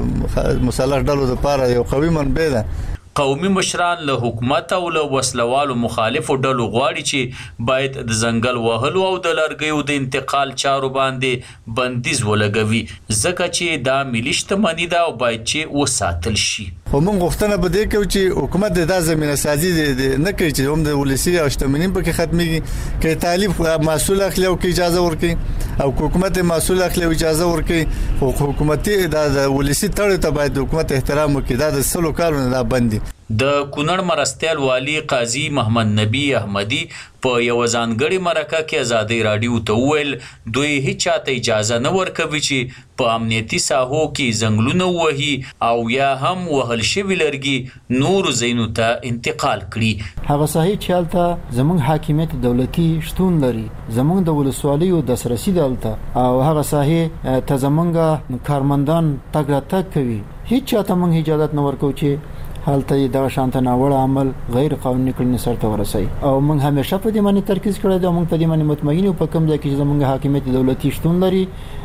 مسلح ډلو د پاره یو قوي منبع ده. قومي مشران له حکومت او له وسلوالو مخالفو ډلو غواړي چې باید د ځنګل وهلو او د لرګیو د انتقال چارو باندې بندیز ولګوي ځکه چې دا ملي شتمني ده او باید چې وساتل شي. خو موږ غوښتنه بده کوو چې حکومت د زمينه سازي نه کوي چې هم د ولسی او شتمنۍ په کې ختميږي کې طالب مسؤل اخلي او کې اجازه ورکړي او حکومت مسؤل اخلي او اجازه ورکړي خو حکومتي د ولسی تړ ته باید حکومت احترام وکړي دا د سلو کارونه دا بندي. د کونړ مرستیال والی قاضي محمد نبی احمدی په یو ځانګړي مرکه کې ازادي رادیو ته وویل دوی هیڅ چاته اجازه نه ورکوي چې په امنیتي ساحو کې ځنګلونه ووهي او یا هم وهل شوي لرګي نورو ځایونو ته انتقال کړي. هغه ساحې چې هلته زموږ حاکمیت دولتي شتون لري، زموږ د ولسوالیو دسترسي دلته او هغه ساحې ته زموږ کارمندان تګ راتګ کوي، هیڅ چاته موږ اجازه نه ورکوو چې حالته دا شانته ناوړه عمل غیر قانوني کړنې سرته ورسوي. او موږ همیشه په دې باندې ترکیز کړی دی، موږ په دې باندې مطمئن یو په کوم ځای کې چې زموږ حاکمیت دولتي شتون لري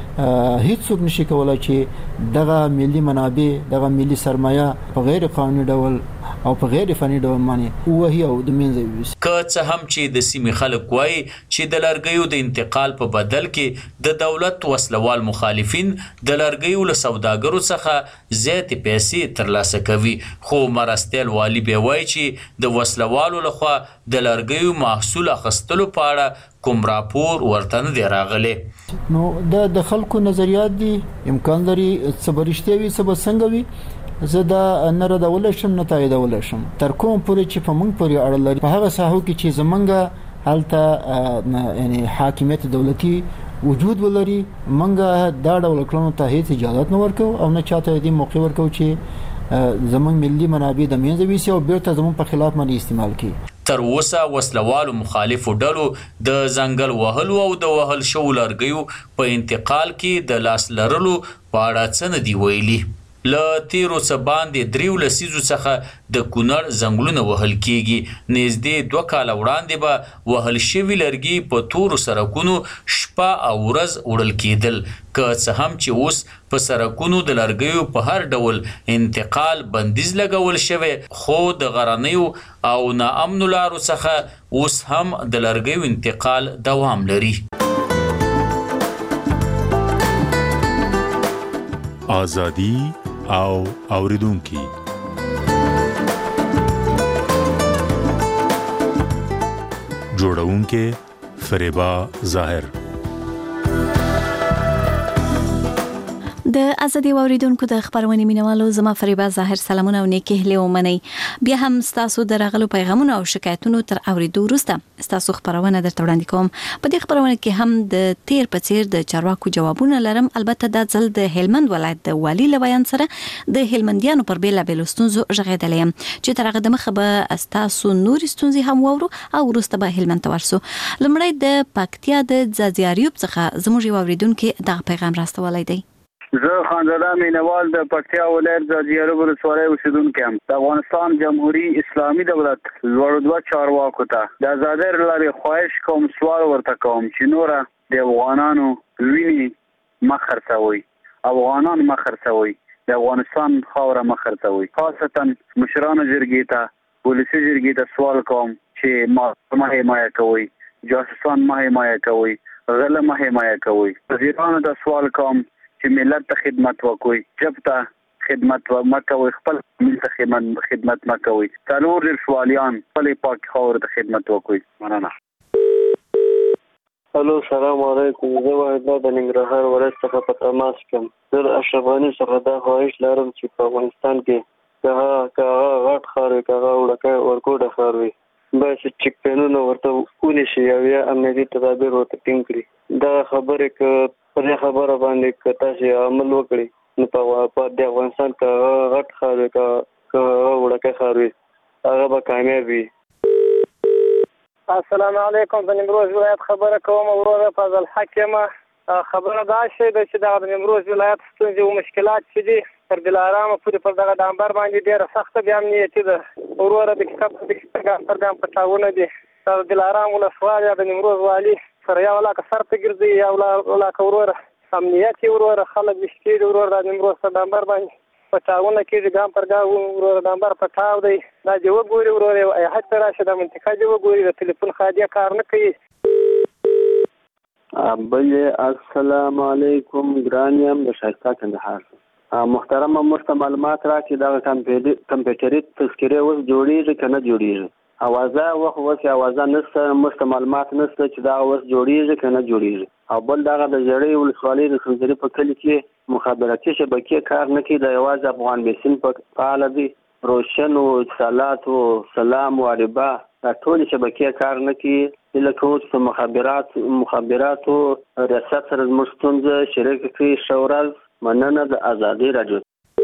هیڅ څوک نشي کولای چې دغه ملي منابع، دغه ملي سرمایه په غیر قانوني ډول او په غیر فني ډول باندې وهي او د منځه یوسي. که څه هم چې د سیمې خلک وایي چې د لرګیو د انتقال په بدل کې د دولت وسلوال مخالفین د لرګیو له سوداګرو څخه زیاتې پیسې ترلاسه کوي، خو مرستیال والی به وایي چې د وسلوالو لخوا د لرګیو محصول اخیستلو په اړه کوم راپور ورته نه دی راغلی. نو د خلکو نظریات دي، امکان لري څه به رښتیا وي څه به څنګه وي، زه دا نه ردولی شم نه تاییدولی شم تر کوم پورې چې په موږ پورې اړه لري. په هغه ساحو کې چې زمونږ هلته یعنی حاکمیت دولتي وجود ولري، موږ دا ډول کړنو ته هیڅ اجازه نه ورکوو او نه چاته دې موقع ورکوو چې زمونږ ملي منابع د منځه ویسي او بیرته زمونږ په خلاف باندې استعمال کړي. تر اوسه وسلوالو مخالفو ډلو د ځنګل وهلو او د وهل شوو لرګیو په انتقال کې د لاس لرلو په اړه څه نه دي ویلي. له تیرو څه باندې 3 لسیزو څخه د کونړ ځنګلونه وهل کیږي. نږدې 2 کاله وړاندې به وهل شوي لرګي په تورو سړکونو شپه او ورځ وړل کېدل. که څه هم چې اوس په سړکونو د لرګیو په هر ډول انتقال بندیز لګول شوی، خو د غرنیو او ناامنو لارو څخه اوس هم د لرګیو انتقال دوام لري. آزادی او اوریدونکي جوړونکي فریبا ظاهر. د ازادي اوریدونکو د خبرونه مینوالو زما فریبا ظاهر سلامونه او نیکی هلي ومني. بیا هم تاسو درغلو پیغامونه او شکایتونو تر اوریدو وروسته تاسو خبرونه درته وړاندې کوم. په دې خبرونه کې هم د تیر په څیر د چارواکو جوابونه لرم. البته د ځل د هلمند ولایت د والی لویان سره د هلمندیانو پر بیل بلستونزو ژغېدلې چې تر هغه د مخه به تاسو نور ستونزې هم وورو او وروسته به هلمند ته ورسو. لمړی د پکتیا د ځاځیاریوب څخه زموږ اوریدونکو دغه پیغام راستولی دی. زه خانزاده مینوال د پکتیا ولایت ځاځیاریوب ولسوالۍ اوسیدونکی یم. د افغانستان جمهوریت اسلامي دولت لوړو دوه چارواکو ته د ازادۍ لارې خواهش کوم، سوال ورته کوم چې نوره د افغانانو وینې مه خرڅوئ، افغانان مه خرڅوئ، د افغانستان خاوره مه خرڅوئ. خاصتا مشرانو جرګې ته، پولیسي جرګې ته سوال کوم چې مه حمایه کوئ، جاسوسان مه حمایه کوئ، غله مه حمایه کوئ. وزیرانو ته سوال کوم چې ملت ته خدمت وکوي، جب ته خدمت مکوي، خپل ملت ته خدمت مکوي. څلور سوالیان خپل پاک خاور ته خدمت وکوي. مننه. الو سلام علیکم. زه واحد د ننګرهار ولایت څخه په تماس کوم. زه د اشرف غني څخه دا خواهش لرم چې په افغانستان کې هغه غټ ښار وي، هغه وړوکی ورکوټه ښار وي، باید چې چک پینونه ورته ونیسي او یا امنیتي تدابیر ورته ټینګ کړي. دا خبرې که په دې خبره باندې که تاسو عمل وکړئ نو په د افغانستان که هغه غټ ښار وي که هغه وړوکی ښار وي هغه به کامیاب وي. السلام علیکم. د نیمروز ولایت خبره کوم. وروره فضل حق یم. خبره دا شی ده چې دغه د نیمروز ولایت ستونزې او مشکلات چې دي تر دلارامه پورې پر دغه ډامبر باندې ډېره سخته بیا امنیتي ده. وروره د ګام پر ګام پټاونه دي. د دلارام ولسوال یا د نیمروز والي سره یو لاکه سر ته ګرځي، یو لاکه وروره امنیت یې وروره خلک ویش کېږي. وروره د نیمروز پر ډامبر باندې پټاونه کېږي، ګام پر ګام وروره ډامبر پټاو دی. دا دې وګوري وروره، یو حج ته راشي، دا منطقه دې وګوري، د تلیفون خادیه کار نه کوي. بلې السلام علیکم. ګران یم د ښایسته کندهار. محترمه موږ ته معلومات راکړي دغه کمپیوټري تذکرې اوس جوړېږي که نه جوړېږي؟ اوازه اوس اوازه نشته، موږ ته معلومات نشته چې دا اوس جوړېږي که نه جوړېږي. او بل دغه د ژړۍ ولسوالۍ د خنځري په کلي کې مخابراتي شبکې کار نه کوي، د یوازې افغان بیسین په فعاله دي روشن او اتصالات او سلام او عربا دا ټول شبکې کار نه کوي لکه اوس په مخابراتو ریاست سره زموږ ستونزه شریک کړي. ښه ورځ، مننه. د ازادي راډیو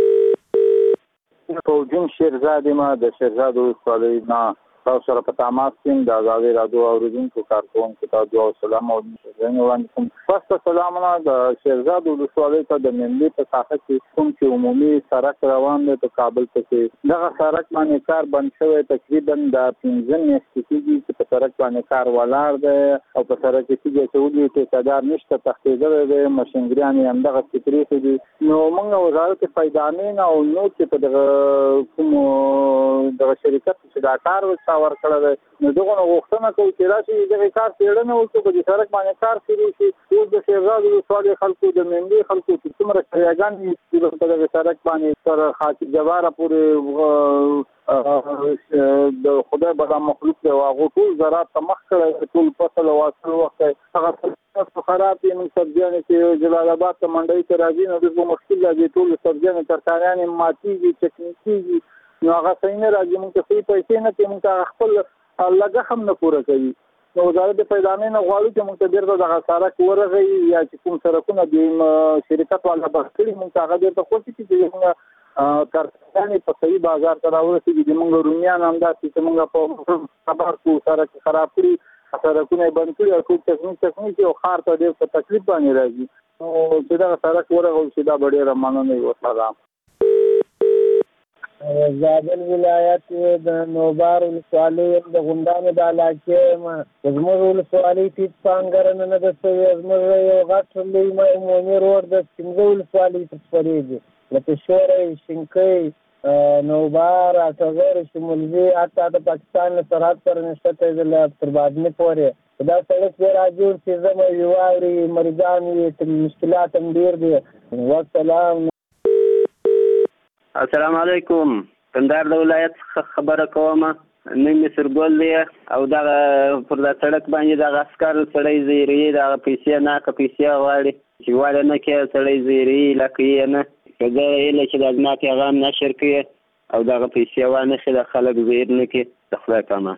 فوجین شیرزاد ما د شیرزاد ولسوالۍ نه تاسو سره په تماس کې د ازادي راډیو اوریدونکو کارکونکو ته دعا او سلام او وړاندې کوم. فاست سلامونه د شیرزاد ولسوالۍ ته د ملي په ساحه کې کوم چې عمومي سړک روان دی په کابل کې دغه سړک باندې کار بند شوی تقریبا د 15 میاشتې کېږي چې په سړک باندې کار ولاړ دی او په سړک کې چې ودی ټیکادار نشته تختیدل دی ماشینګریان یې همدغه فکرې دي. نو موږ وزارت پیدامین او نو چې په دغه کوم دغه شرکت چې دا کار ورکړل نو دغه غوښتنه کوي چې راشي دغه کار پیړنه وکړي په دې سړک باندې کار شروع شي. اوس د شیرزاد ولسوالۍ خلکو د مندي خلکو چې څومره شریعګان دي په دغه سړک باندې تر خاطر جواره پورې د خدای بلا مخلوق دی واغو ټول زراعت مخ کړی ټول فصل واصل وخت هغه خراب دي. من سبزیان چې جلال آباد ته منډي ته راځي نو دغه مشکل دی ټول سبزیان ترکاریان ماتيږي چکنيږي نو هغه څنګه راځي موږ ته پیسې نه کې موږ خپل لګه هم نه پوره کوي. نو وزارت پیدامین غواړي چې موږ ته ډیر دغه سړک ورغی یا چې کوم سړکونه د شرکت والا بخښلي موږ هغه ډیر ته خوشي چې موږ ترکانې په صحیح بازار ته راورسېږي. د موږ رومیان همداسې چې موږ په خبر کو سړک خراب کړي سړکونه بند کړي او ټول تکنیک او خار ته ډیر په تکلیف باندې راځي. نو چې دغه سړک ورغول شي دا ډیره مننه وسلام. زابل ولایت د نوبار ولسوالۍ د غونډانو د علاقې زموږ ولسوالۍ تیت پانګرنه نه ده شوې. زموږ یو غټ لوی عمومي روډ د 15 ولسوالۍ ته خپرېږي لکه شوری شینکۍ نوبار اټغر شمولزي حتی د پاکستان له سرحد سره نشته تر بادنې پورې دا سړک ډېر راجوړ چې زموږ واوري مریضان وي مشکلات هم ډېر دي. والسلام. السلام علیکم. کندهار د ولایت خبره کوم. نن سرګول دی او دا پر دا سړک باندې د عسكر سړی زیری دا پیسې نه پیسې غواړي چې واره نه کې سړی زیری لکه نه کله یې چې د ازمات پیغام نشر کړي او دا پیسې وانه چې د خلک زیر نه کې تخلا کما.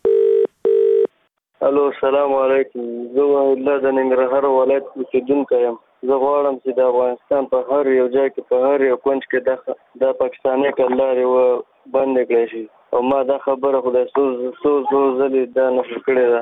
الو السلام علیکم. زه الله د ننګرهار ولایت اوسیدونکی یم. زه غواړم چې د افغانستان په هر یو ځای کې په هر یو کونج کې د پاکستاني کلارې بندې کړی شي او ما دا خبره خدای څو ځلې دا نشر کړې ده.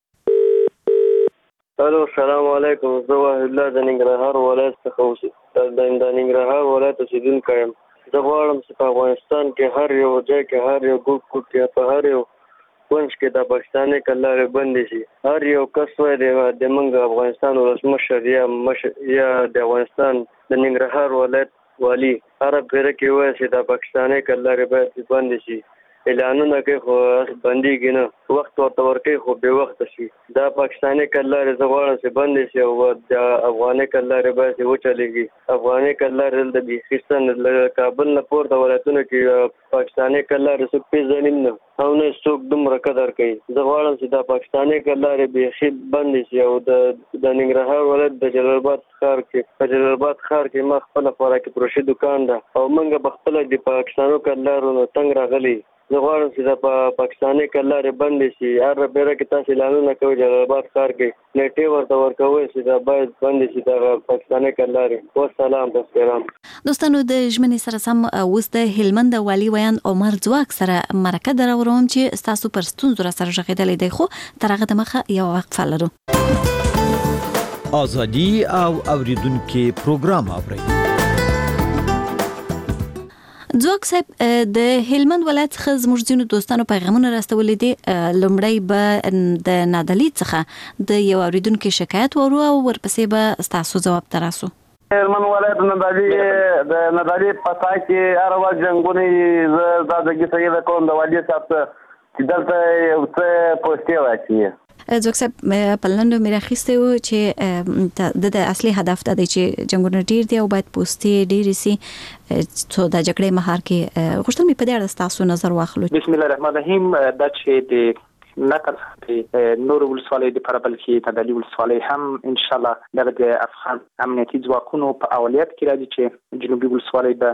الو السلام علیکم. زه الله د ننګرهار ولایت څخه د ننګرهار ولایت اوسیدونکی یم. زه غواړم چې په افغانستان کې هر یو ځای کې هر یو ګوټ کې په هر یو کونج کې د پاکستاني کلارې بندې شي. هر یو کس وایي د موږ افغانستان ولسمشر یا د افغانستان د ننګرهار ولایت والي هر پیره کې وایي چې د پاکستاني کلارې باید بندې شي. اعلانونه کوي خو بندېږي نه. وخت ورته ورکوي خو بې وخته شي. دا پاکستاني کلارې زه غواړم چې بندې شي او د افغاني کلارې باید وچلېږي. افغاني کلارې د بیخیستان له کابل نه پورته ولایتونو کې پاکستاني کلارې څوک پېژني نه او نه څوک دومره قدر کوي. زه غواړم چې دا پاکستاني کلارې بیخي بندې شي او د ننګرهار ولایت د جلال آباد ښار کې ما خپله خوراکي فروشي دکان ده او موږ به خپله د پاکستانو کلارو نه تنګ راغلي. زه غواړم چې د پاکستاني کلارې بندې شي. هر بیره کې تاسو اعلانونه کوئ جلال آباد ښار کې نیټې ورته ورکوئ چې دا باید بندې شي دغه پاکستاني کلارې. والسلام. بسلام. دوستانو د ژمنې سره سم اوس د هلمند والي ویان عمر ځواک سره مرکه دراوروم چې تاسو پر ستونزو سره ژغېدلې دی خو تر هغه دمخه یو وقفه لرو. ازادي او اوریدونکو پروګرام اورئ. ځواک صاحب د هلمند ولایت څخه زموږ ځینو دوستانو پیغامونه راستولې دي. لومړی به د نادلي څخه د یو اوریدونکو شکایت ورو او ورپسې به تاسو ځواب تراسو. هلمند ولایت د نادلي په ځای کې هر ورځ جنګونه زه د کیسې کوم د والي صاحب چې دلته یو څه پوسټي واچي. ځکه چې په لاندې مې راخسته و چې د اصلي هدف د دې چې جنگونه ډیر دی او باید پوسټي ډیر سي څو د جګړې مهار کې غوښتل مې په دې اړه تاسو نظر واخلو. بسم الله الرحمن الرحیم. دا چې د نقل نور ولسوالۍ د پربل کې تدلی ولسوالۍ هم ان شاء الله د افغان امنیتي ځواکونو په اولیت کې راځي چې جنوبي ولسوالۍ به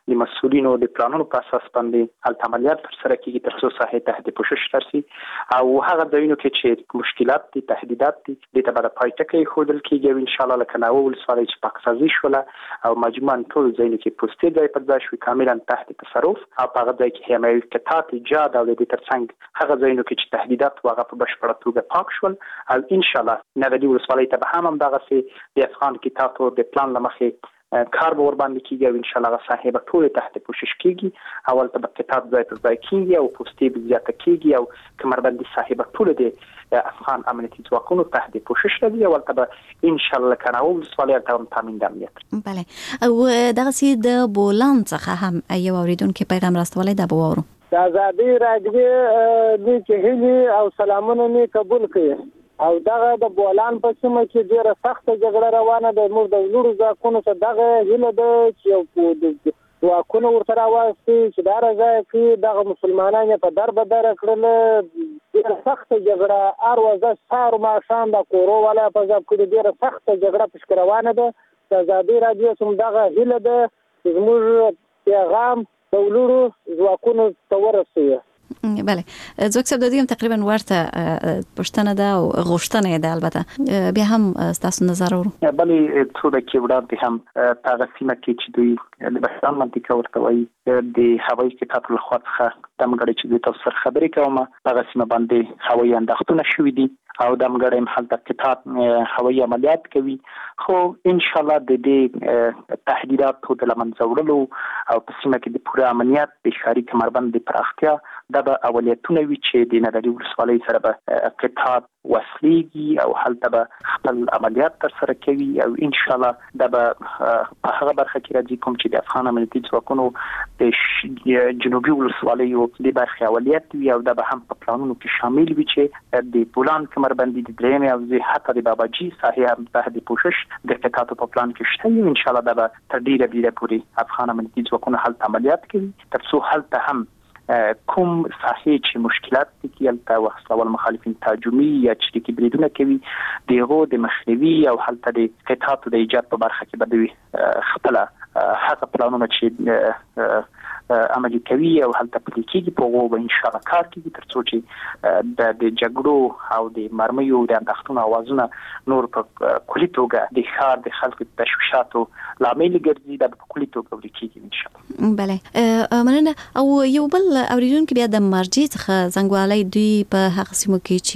د مسؤلینو د پلانونو په اساس باندې هلته عملیات ترسره کیږي ترڅو ساحې تحت پوشش راشي او هغه ځایونو کې چې مشکلات دي تهدیدات دي د تبعه پایټکې خودل کیږي او ان شاء الله لکه ناول ولسوالۍ چې پاکسازي شوله او مجموعاً ټول ځایونه کې پوسټي ځای پر ځای شوي کاملا تحت تصرف او هغه ځای کې حمایي قطعات ایجاد او د ترڅنګ هغه ځایونو کې چې تهدیدات واغه په بشپړه توګه پاک شول او ان شاء الله نغدي ولسوالۍ ته هم دغه سي د افغان کتاب او د پلان لمخې کار به ور باندې کیږي او ان شاء الله صاحب ټول تحت پوشش کیږي اول ته کتاب ځای پر ځای کیږي او پوسټي به زیاته کیږي او کمربندي صاحب ټول د افغان امنیتي ځواکونو تحت پوشش لري اول ته ان شاء الله کنه او سوالي ته تامین د امنیت بله او دغه سي د بولان څخه هم یو اوریدونکو پیغام راستولای د بوورو د ازادي راډیو د چهلي او سلامونه می قبول کړي او دغه د بولان په سیمه کې ډیره سخته جګړه روانه ده موږ د لورو ځاکونو څخه دغه هیله ده چې په واکونو ورته راوستي چې دا راځي چې دغه مسلمانان په دربدر کړل ډیره سخته جګړه اروازه سار ما شان د کورو ولا په ځاب کې ډیره سخته جګړه پښ روانه ده د ازادي راډیو سم دغه هیله ده چې موږ پیغام د لورو ځاکونو ته ورسوي بله زوک صاحب د دې تقریبا ورته پښتنه ده او غوښتنه ده البته بیا هم تاسو نظر ورو بله څو د کېوړه هم تاسو مکه چې دوی د بهران منطقه ورته وایي د هوایي کتاب له خوا څخه دمګړي چې تاسو سره خبرې کوم هغه سیمه باندې هوایي انداختونه شوې دي او دمګړي محل د کتاب هوایي عملیات کوي خو ان شاء الله د دې تهدیدات د لمنځه وړلو او په سیمه کې د پوره امنیت د ښاري کمربند د پراختیا د اولیتونه وی چې د نړۍ ولسوالۍ سره به کتاب وسلېږي او هلته به خپل عملیات ترسره کوي او ان شاء الله د په هغه برخه کې راځي کوم چې د افغان امنیتي ځواکونو د جنوبي ولسوالیو د برخه اولیت وي او د هم په پلانونو کې شامل وي چې د بولان کمربندي د درېمې او زه حتی د باباجي ساحې هم تحت پوشش د قطعاتو په پلان کې شته ان شاء الله د تر ډیره پوري افغان امنیتي ځواکونو هلته عملیات کوي ترڅو هلته هم کوم ساحې چې مشکلات دي کې او اصل مخالفین تهاجمي یا چې بریدونه کوي دغه د مخنیوي او هلته د قطعاتو د ایجاد په برخه کې بدوي خپل هغه پلانونه چې عملي کوي او هلته پلي کېږي په هغو به ان شاء الله کار کوي ترڅو چې د جګړو او د مرمیو د انداختونو اوازونه نور په کلي توګه د ښار د خلکو د تشویشاتو لامل ګرځي د په کلي توګه ورکیږي ان شاء الله بله مننه او یو بل اوریدونکو بیا د مرجع څخه زنګوالي دوی په هغه سیمو کې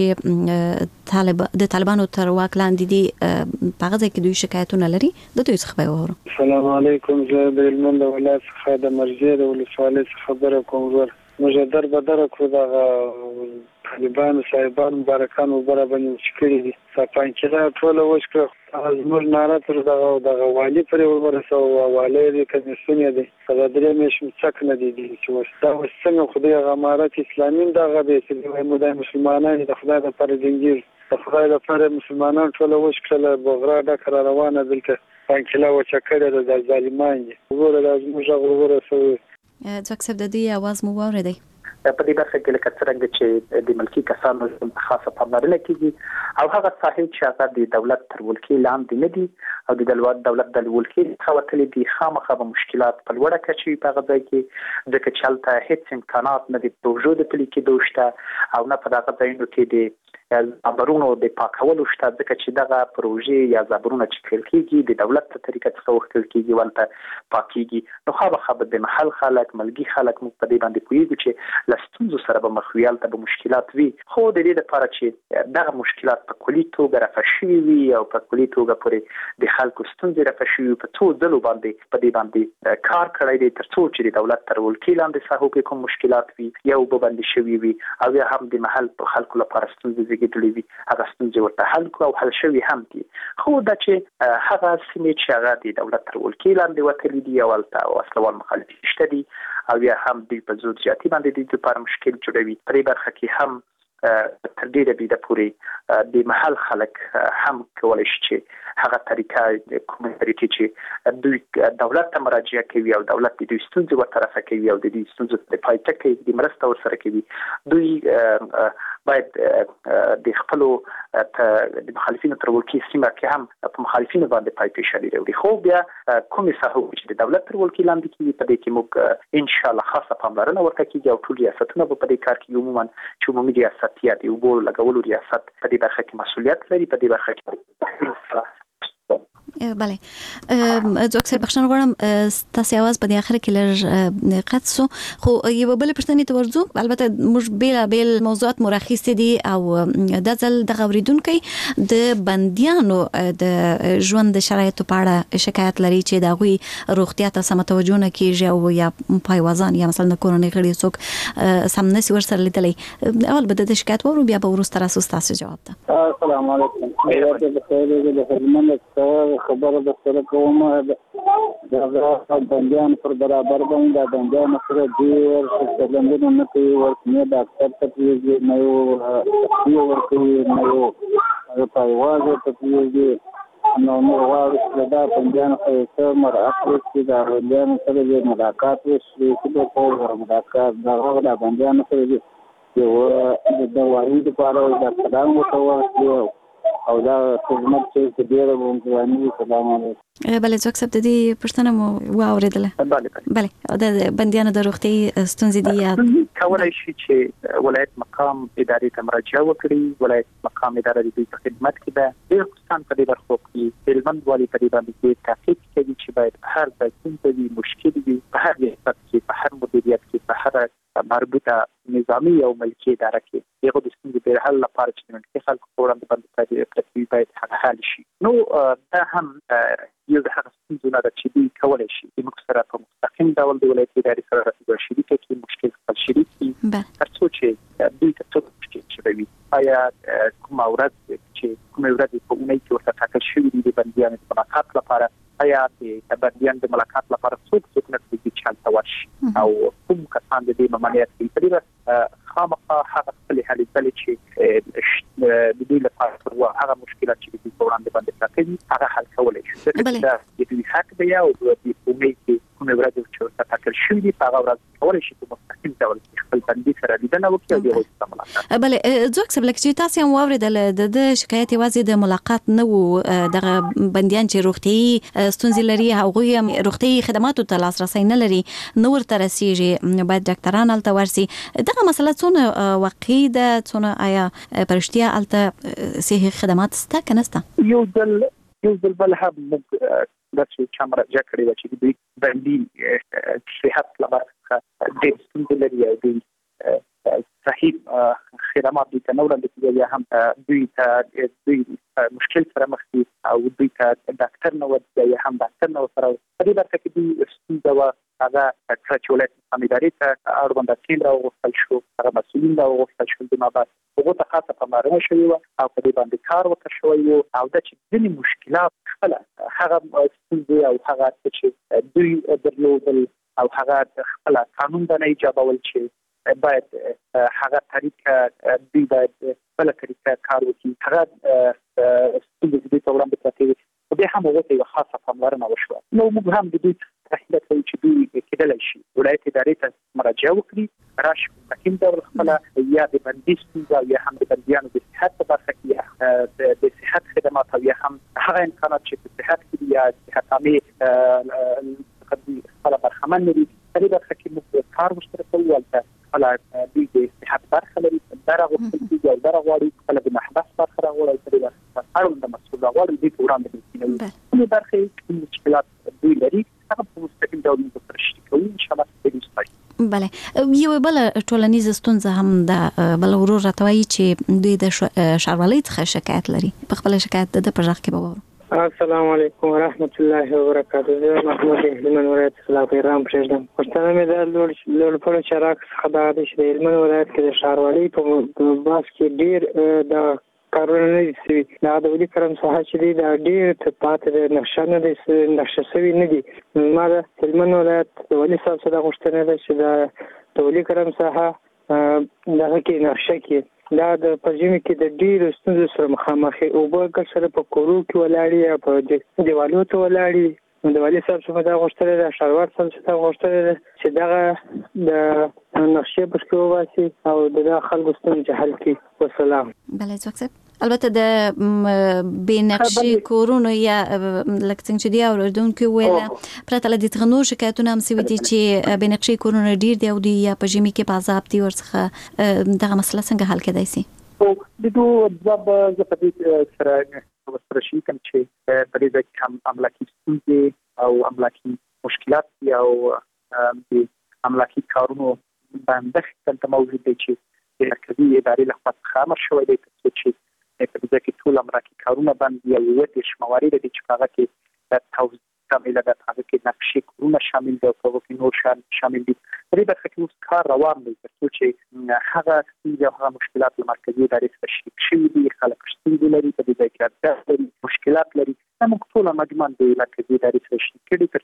چې طالبانو تر واک لاندې دي په هغه ځای کې دوی شکایتونه لري د دوی څخه به وورو السلام علیکم زه د هلمند ولایت څخه د مرجع د ولسوالۍ څخه خبره کوم موږ دربدر کړو د طالبان صاحبان مبارکان وبره باندې چکري دي صفانچره ټول وشکره زموږ ناره تر دغه والی پر ورسو والی د کمیسیون دی دا درې مې څک نه دي چې وستا وسنه خدای غمارت اسلامي دغه د اسلامي مسلمانانو د خدای د پر جنگیر د خدای د پر مسلمانان ټول وشکره بغرا د قرار روانه دلته پنځله و چکرې د ظالمان دي وګوره لازم موږ ورسو ځکه چې د دې आवाज مو واورېدی په دې برخه کې لکه څنګه چې د ملکی کسانو خاصه پاملرنه کیږي او هغه صاحب چې هغه د دولت تر ولکې لاندې نه دي او د دولت د ولکې خواتلې دي خامخا به مشکلات په لوړه کچې په هغه ځای کې ځکه چې هلته هیڅ امکانات نه دي توجه د پلي کېدو شته او نه په دغه ځایونو کې د زابرونو د پاکولو شته ځکه چې دغه پروژې یا زابرونه چې کېل کېږي د دولت په طریقه څخه وکړل کېږي ولته پاکيږي نو خامخا به د محل خلک ملګي خلک موږ په دې باندې پوهیږو چې لستونزو سره به مخویال ته به مشکلات وي خو د دې لپاره چې دغه مشکلات په کلي توګه رفع شوي وي او په کلي توګه پورې د خلکو ستونزې رفع شوي په څو ځلو باندې په دې باندې کار کړی دی ترڅو چې د دولت تر ولکې لاندې ساحو کې کوم مشکلات وي یا وبه باندې شوي وي او یا هم د محل په خلکو لپاره ستونزې زیږېدلې وي هغه ستونزې ورته حل کړو او حل شوي هم دي خو دا چې هغه سیمې چې هغه د دولت تر ولکې لاندې وتلي دي او هلته وسلوال مخالفین شته دي او یا هم دوی په زور زیاتي باندې د لپاره مشکل جوړوي په دې برخه کې هم تر ډیره بي د پوري د محل خلک هم کولای شي چې هغه طریقه د کومه طریقې چې دوی دولت ته مراجعه کوي او دولت د دوی ستونزې ورته رافع کوي او د دې ستونزې په پای ټکی د مرسته ورسره کوي دوی باید د خپل د مخالفینو تر ولکې سیمه کې هم په مخالفینو باندې پای فشار لري. خو بیا کومې ساحو چې د دولت تر ولکې لاندې کیږي په دې کې موږ ان شاء الله خاصه پاملرنه ورته کیږي او ټول ریاستونه په دې کار کې عموما چې عمومي ریاست یا د وبو لګولو ریاست په دې برخه کې مسؤلیت لري. په دې برخه کې بله زه اکثر بخښنه غواړم تاسو आवाज په دې اخر کې لږ قطع سو خو یو بل پښتنې ته ورځو. البته موږ بیل موضوعات مرخص دي او د ځل د غوریدونکو د بنديانو د ژوند شرایطو په اړه شکایت لري چې دا غوي روغتیا ته سم توجه نه کیږي او یا پایوازان یا مثلا کورونی غړي څوک سم نسی ورسره لیدلې. اول به د شکایت ورو بیا به ورسره تاسو جواب ده. السلام علیکم. خبره د سره کومه دا بنديان پر برابر باندې دا بنديان سره ډیر څرګندونه نه کوي ورته د اکثر تفویض نه یو ورته نه یو پایواز تفویض نو واړو دا بنديان په مرحله کې دا بنديان سره د ملاقات وشي چې په ملاقات دا بنديان سره یو د وایي لپاره د قدم وټور او دا خدمت چې ډیره مهمه سلام علیکم. بله زه اکثر د دې پښتنه مو واوریدله. بله د بنديانو د روغتي ستونزې دي کولای شي چې ولایت مقام ادارې ته مراجعه وکړي. ولایت مقام اداره د دې خدمت کې ده د خصوصا په دې برخو کې هلمند والي په دې باندې تحقیق کوي چې باید هر ځای کې مشکل وي په هر ریاست کې په هر مدیریت کې په هر مربوطه نظامی او ملکي اداره کې یو د ستونزې په حل لپاره چې د خلکو وړاندې باندې ترتیب باید حل شي. نو دا هم یو د هغه ستونزو نه ده چې دوی کولای شي د موږ سره په مستقیم ډول د ولایت ادارې سره رسیدو شریکه کې مشکل خپل شریک کړي تر څو چې دوی ته څه مشکل شوي. آیا کومه ورځ په اونۍ کې ورته ټاکل شوي دي د بندیانو د ملاقات لپاره؟ آیا د بندیانو د ملاقات لپاره څوک نه کوي چې هلته ورشي او کوم کسان د دې ممانعت کوي؟ په دې خامخا هغه خپل هلې ځلې چې د دوی لپاره هغه مشکلات چې دوی په وړاندې باندې راکړي هغه حل کولای شي. دا د دوی حق دی او د اونۍ کې کومه ورځ چې ورته ټاکل شوي دي په هغه ورځ کولای شي په مستقیم ډول خپل بندي سره لیدنه وکړي او د هغوی سره ملاقات. بله زه اکثر لکه چې تاسو هم واورېدل د شکایت یوازې د ملاقات نه و دغه بندیان چې روغتي ستونزې لري هغوی هم روغتي خدماتو ته لاسرسی نه لري نو ورته رسیږي باید ډاکټران هلته ورسي. دغه مسله څونه واقعي ده څونه آیا پرشتیا هلته صحي خدمات شته که نه شته؟ یو ځل بل هم موږ داسې چا مراجعه کړې وه چې دوی بندي صحت لپاره ډېر ستونزې لري او دوی صحیح خدمات دوی ته نه وړاندې کېږي یا هم دوی مشکل سره مخ دي او دوی ته ډاکټر نه ورځي یا هم ډاکټر نه ورسره په دې برخه کې دوی ستونزه وه. هغه کله چې ولایت مقام ادارې ته اړوند ټیم راوغوښتل شو هغه مسؤلین راوغوښتل شول د مابعد هغو ته خاصه پاملرنه شوې وه او په دې باندې کار وکړل شوی و او دا چې ځینې مشکلات خپله هغه ستونزې او هغه چې دوی درلودل او هغه خپله قانون ته نه ایجابول چې باید هغه طریقه دوی باید خپله طریقه کار وکړي هغه ستونزې دوی ته وړاندې پرتې وې خو بیا هم هغو ته یوه خاصه پاملرنه وشوه. نو موږ هم د دوی تحلیل کوي چې دوی کېدلی شي ولایت ادارې ته مراجعه وکړي راشي په مستقیم ډول خپله یا د بندي ستونزه او یا هم د بندیانو د صحت په برخه کې یا د صحت خدمات او یا هم هغه امکانات چې په صحت کې دي یا صحت عامې خپله برخمن لري په دې برخه کې موږ کار ورسره کوو. هلته خپله دوی د صحت برخه لري دا راغوښتل کېږي او دا راغواړي خپله د محبس برخه راغواړي او په دې برخه اړوند مسؤل راغواړي دوی ته وړاندې کېنوي. کومې برخې کوم مشکلات دوی لري هغه په مستقیم ډول موږ سره شریکوو انشاءالله په دې ستایي. بله یو بل ټولنیزه ستونزه هم ده بل ورور راته وایي چې دوی د ښاروالۍ څخه شکایت لري په خپله شکایت د په غږ کې به واورو. السلام علیکم ورحمت الله وبرکاته. زه محمود هلمند ولایت څخه پیغام پرېږدم. پښتنه مې د لوړپوړو چراغ څخه دا دی چې د هلمند ولایت کې د ښاروالۍ په بحث کې ډېر د کارونه نه دي شوي. دا د ولي کرم ساحه چې دی دا ډېر پاتې د نقشه نه دی نقشه شوي نه دي. ما د هلمند ولایت د ولي صاحب څخه غوښتنه ده چې د ولي کرم ساحه دغه کې نقشه کې دا د پرجمې کې د ډېرو ستونزو سره مخامخ اوبه ګل سره په کورو کې ولاړې یا په دیوالو ته ولاړې. د والي صاحب څخه دا غوښتنه ده ښاروال صاحب څخه غوښتنه ده چې دغه د نقشې پښتو واسي او د خلکو ستونزې حل کړي. والسلام. بله ځکه البته د بنقشي کورونو یا لکه څنګه چې دی اوردونکو ویله پرته له دې تغنو شکایتونه هم سوي دي چې بنقشي کورونه ډیر دی او دی یا په ژمي کې په عذاب دي ورڅخه دغه مسله څنګه حل کېدای شي؟ د دوه ځواب زه په دې سره شي کوم چې په دې کې هم املاکي ستونزې او املاکي مشکلات دي او د املاکي کارونو باندې څه موجود دي چې د مرکزي ادارې له خوا څخه امر شوی دی چې په دې کې ټول املاکي کارونه باندې یو وړي شمواري دي چې هغه کې د توزیع کامله د هغه کې نقشې کورونه شامل دي او په کې نور شامل دي. په دې برخه کې اوس کار روان دی چې هغه څنګه هغه مشکلات له مرکزي ادارې څخه شریک شوي دي، خلک ستونزې لري، په دې کې مشکلات لري، موږ ټول مجموعاً د مرکزي ادارې سره شریک کړي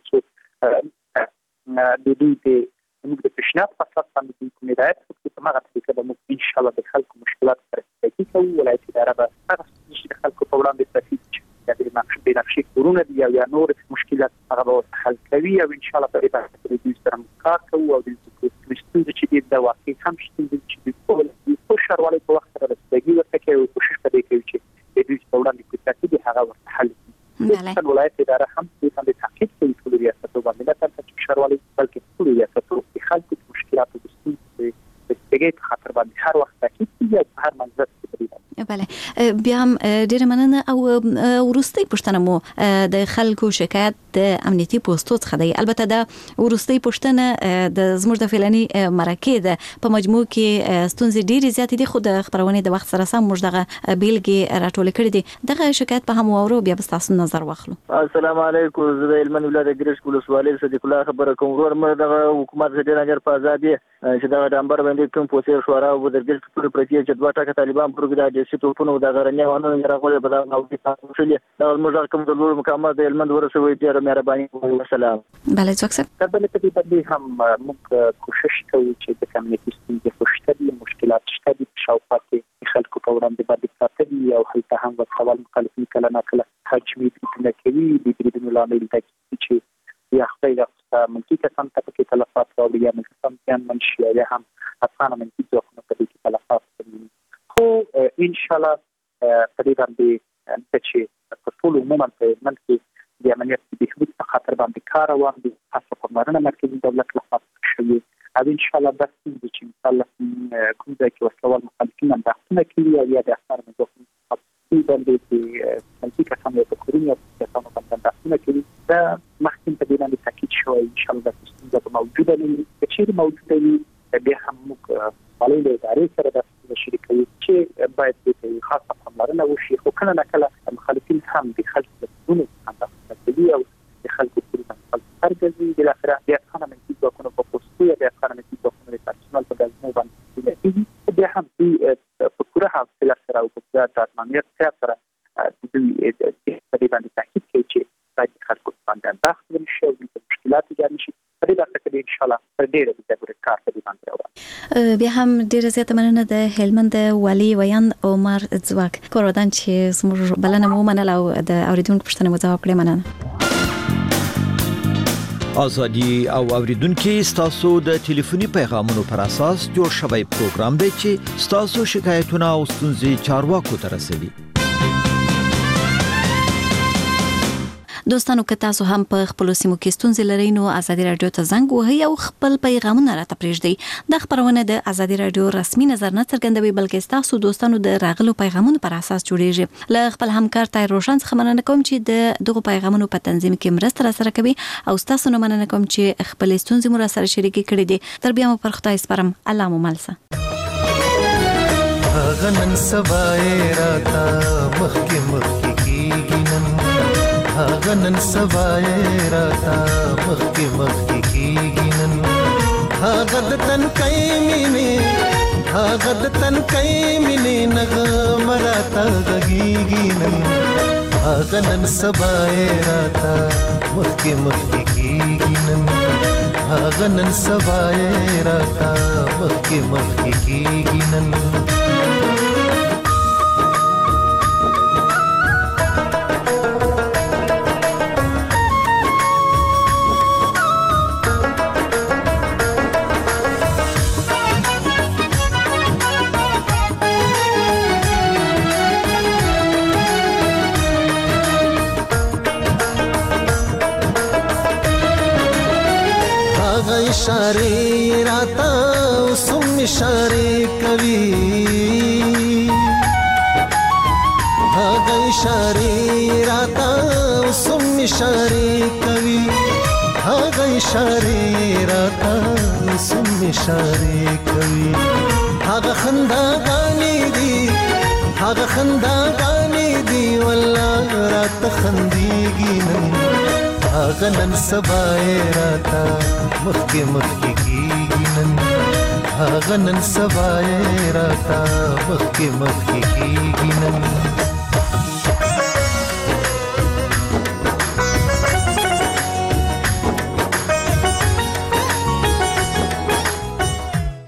ترڅو د دې موږ د پیشنهاد په اساس باندې کوم هدایت وکړو په هغه طریقه به موږ ان شاء الله د خلکو مشکلات سره تحقیق کوو. ولایت اداره به هغه چې د خلکو په وړاندې تفصیل د نقشې کورونه دي یا نور مشکلات هغه به حل کوي او ان شاء الله په دې باندې د دې سره کار کوو او د ستونزې چې د واقعي هم ستونزې چې د ټول شهروالۍ په وخت سره رسیدګي ورته کوي او کوشش کوي چې د دې په وړاندې کوم ترتیب هغه ورته حل کړي. د ولایت اداره هم د دې تحقیق کوي ټول ریاستو باندې نه ترڅو شهروالۍ بلکې ټول ریاستو د خلکو مشکلات او ستونزې د دې خاطر باندې هر وخت تاکید کوي او هر منځ بله بیا هم ډیره مننه او ورستۍ پوښتنه مو د خلکو شکایت د امنیتي پوسټو څخه دی. البته د ورستۍ پوښتنه د زموږ د فلاني مرکه ده په مجموع کې ستونزې ډیره زیاتې دي خو د خبرونه د وخت سره سم موږ دغه بیلګې راټول کړې دي. دغه شکایت په هم اورو بیا به تاسو نظر واخلو. السلام علیکم. زه د هلمند ولایت ګرش ولسوالۍ صدیق الله خبره کوم. ورور مې دغه حکومت ډیر اجر په آزادي چې دا د امبر باندې کوم پوسټ شورا او د ګرش په پرتی چې دوه ټاکه طالبان پروګرام د سیټوپونو د غرنیا ونه راغلي په دغه نوې تاسو شلې دا موږ کوم د لور مقامات د هلمند ورسوي ډیر مهرباني کوم. السلام. بله ځکه بل په دې باندې هم موږ کوشش کوو چې د کمیټې ستونزې خوشتري مشکلات شته دي شاوخوا کې خلکو په وړاندې باندې ساتلي او هلته هم وسوال مخالفین کله نه کله حجمي نه کوي د دې لامل دی چې یا خدای دا منطقي کسان ته کې تلفات راوړي یا منطقي منشي یا هم اسانه منطقي ځواکونه په دې کې تلفات کوي. خو ان شاء الله په دې باندې چې په ټول عموما په منځ د امنیت د بهبود په خاطر باندې کار روان دي. تاسو په مرنه مرکزي دولت له خوا شوي او ان شاء الله دا چې مثلا کوم ځای کې وسوال مخالفین انداختونه کوي او یا د اثر مزوخ باندې چې منطقي کسان په کورونو کسانو باندې انداختونه کوي دا مخکې په دې باندې تاکید شوی. ان شاء الله دا څه موجوده نه چې موجوده نه بیا هم موږ ولې د ادارې سره د شریکوي چې باید د خاصه پاملرنه وشي. خو کله نه کله مخالفین هم د خلکو د ټولو انداختونه کوي او د خلکو د څرګندي د اخره بیا څنګه منځي ځواکونه په پوسټو یا بیا څنګه منځي ځواکونه د پرسونل په ځای باندې کېږي بیا هم په پوره حوصله سره او په ځات امنیت سره د دې باندې تاکید کوي چې باید خلکو باندې انداختونه شي او د مشکلات ایجاد شي. په دې برخه کې ان شاء الله پر ډېر د کار په باندې راوړم. بیا هم ډېر زیاته مننه د هلمند والي ویان عمر ځواک کوردان چې زموږ بلنه مو منل او د اوریدونکو پوښتنه مو ځواب کړې. مننه. ازادي او اوریدونکو ستاسو د ټلیفوني پیغامونو پر اساس جوړ شوی پروګرام دی چې ستاسو شکایتونه او ستونزې چارواکو ته رسوي. دوستانو که تاسو هم په خپل سیمو کې ستونزې لرئ نو ازادي رادیو ته زنګ وهئ او خپل پیغامونه راته پرېږدئ. د خبرونه د ازادي رادیو رسمي نظر نه څرګندوي بلکې تاسو دوستانو د راغلو پیغامونو پر اساس جوړیږي. له خپل همکار طاهر روشن څخه مننه کوم چې د دغه پیغامونو په تنظیم کې مرسته سره کوي او تاسو نه مننه کوم چې خپل ستونزې مو سره شریک کړي دي. تر بیا مو پر خدای سپارم. الله مو ملسه. غنن سبای راتا مخکې مخکې کیږي نن غنن سبای راتا مخکې مخکې کیږي نن هغه د تنکۍ مینې هغه د تنکۍ مینې نغمه راته غږیږي نن هغه نن سبای راته مخکې مخکې کیږي نن هغه نن سبای راته مخکې مخکې کیږي نن اشاره راتا وسم اشاره کوي هغه اشاره راتا وسم اشاره کوي هغه اشاره راتا وسم اشاره کوي هغه خنداګانې دي والله رات خنديږي نن هغه نن سبا راتا مخکې کیږي نن هغه نن سبا راتا مخکې کیږي نن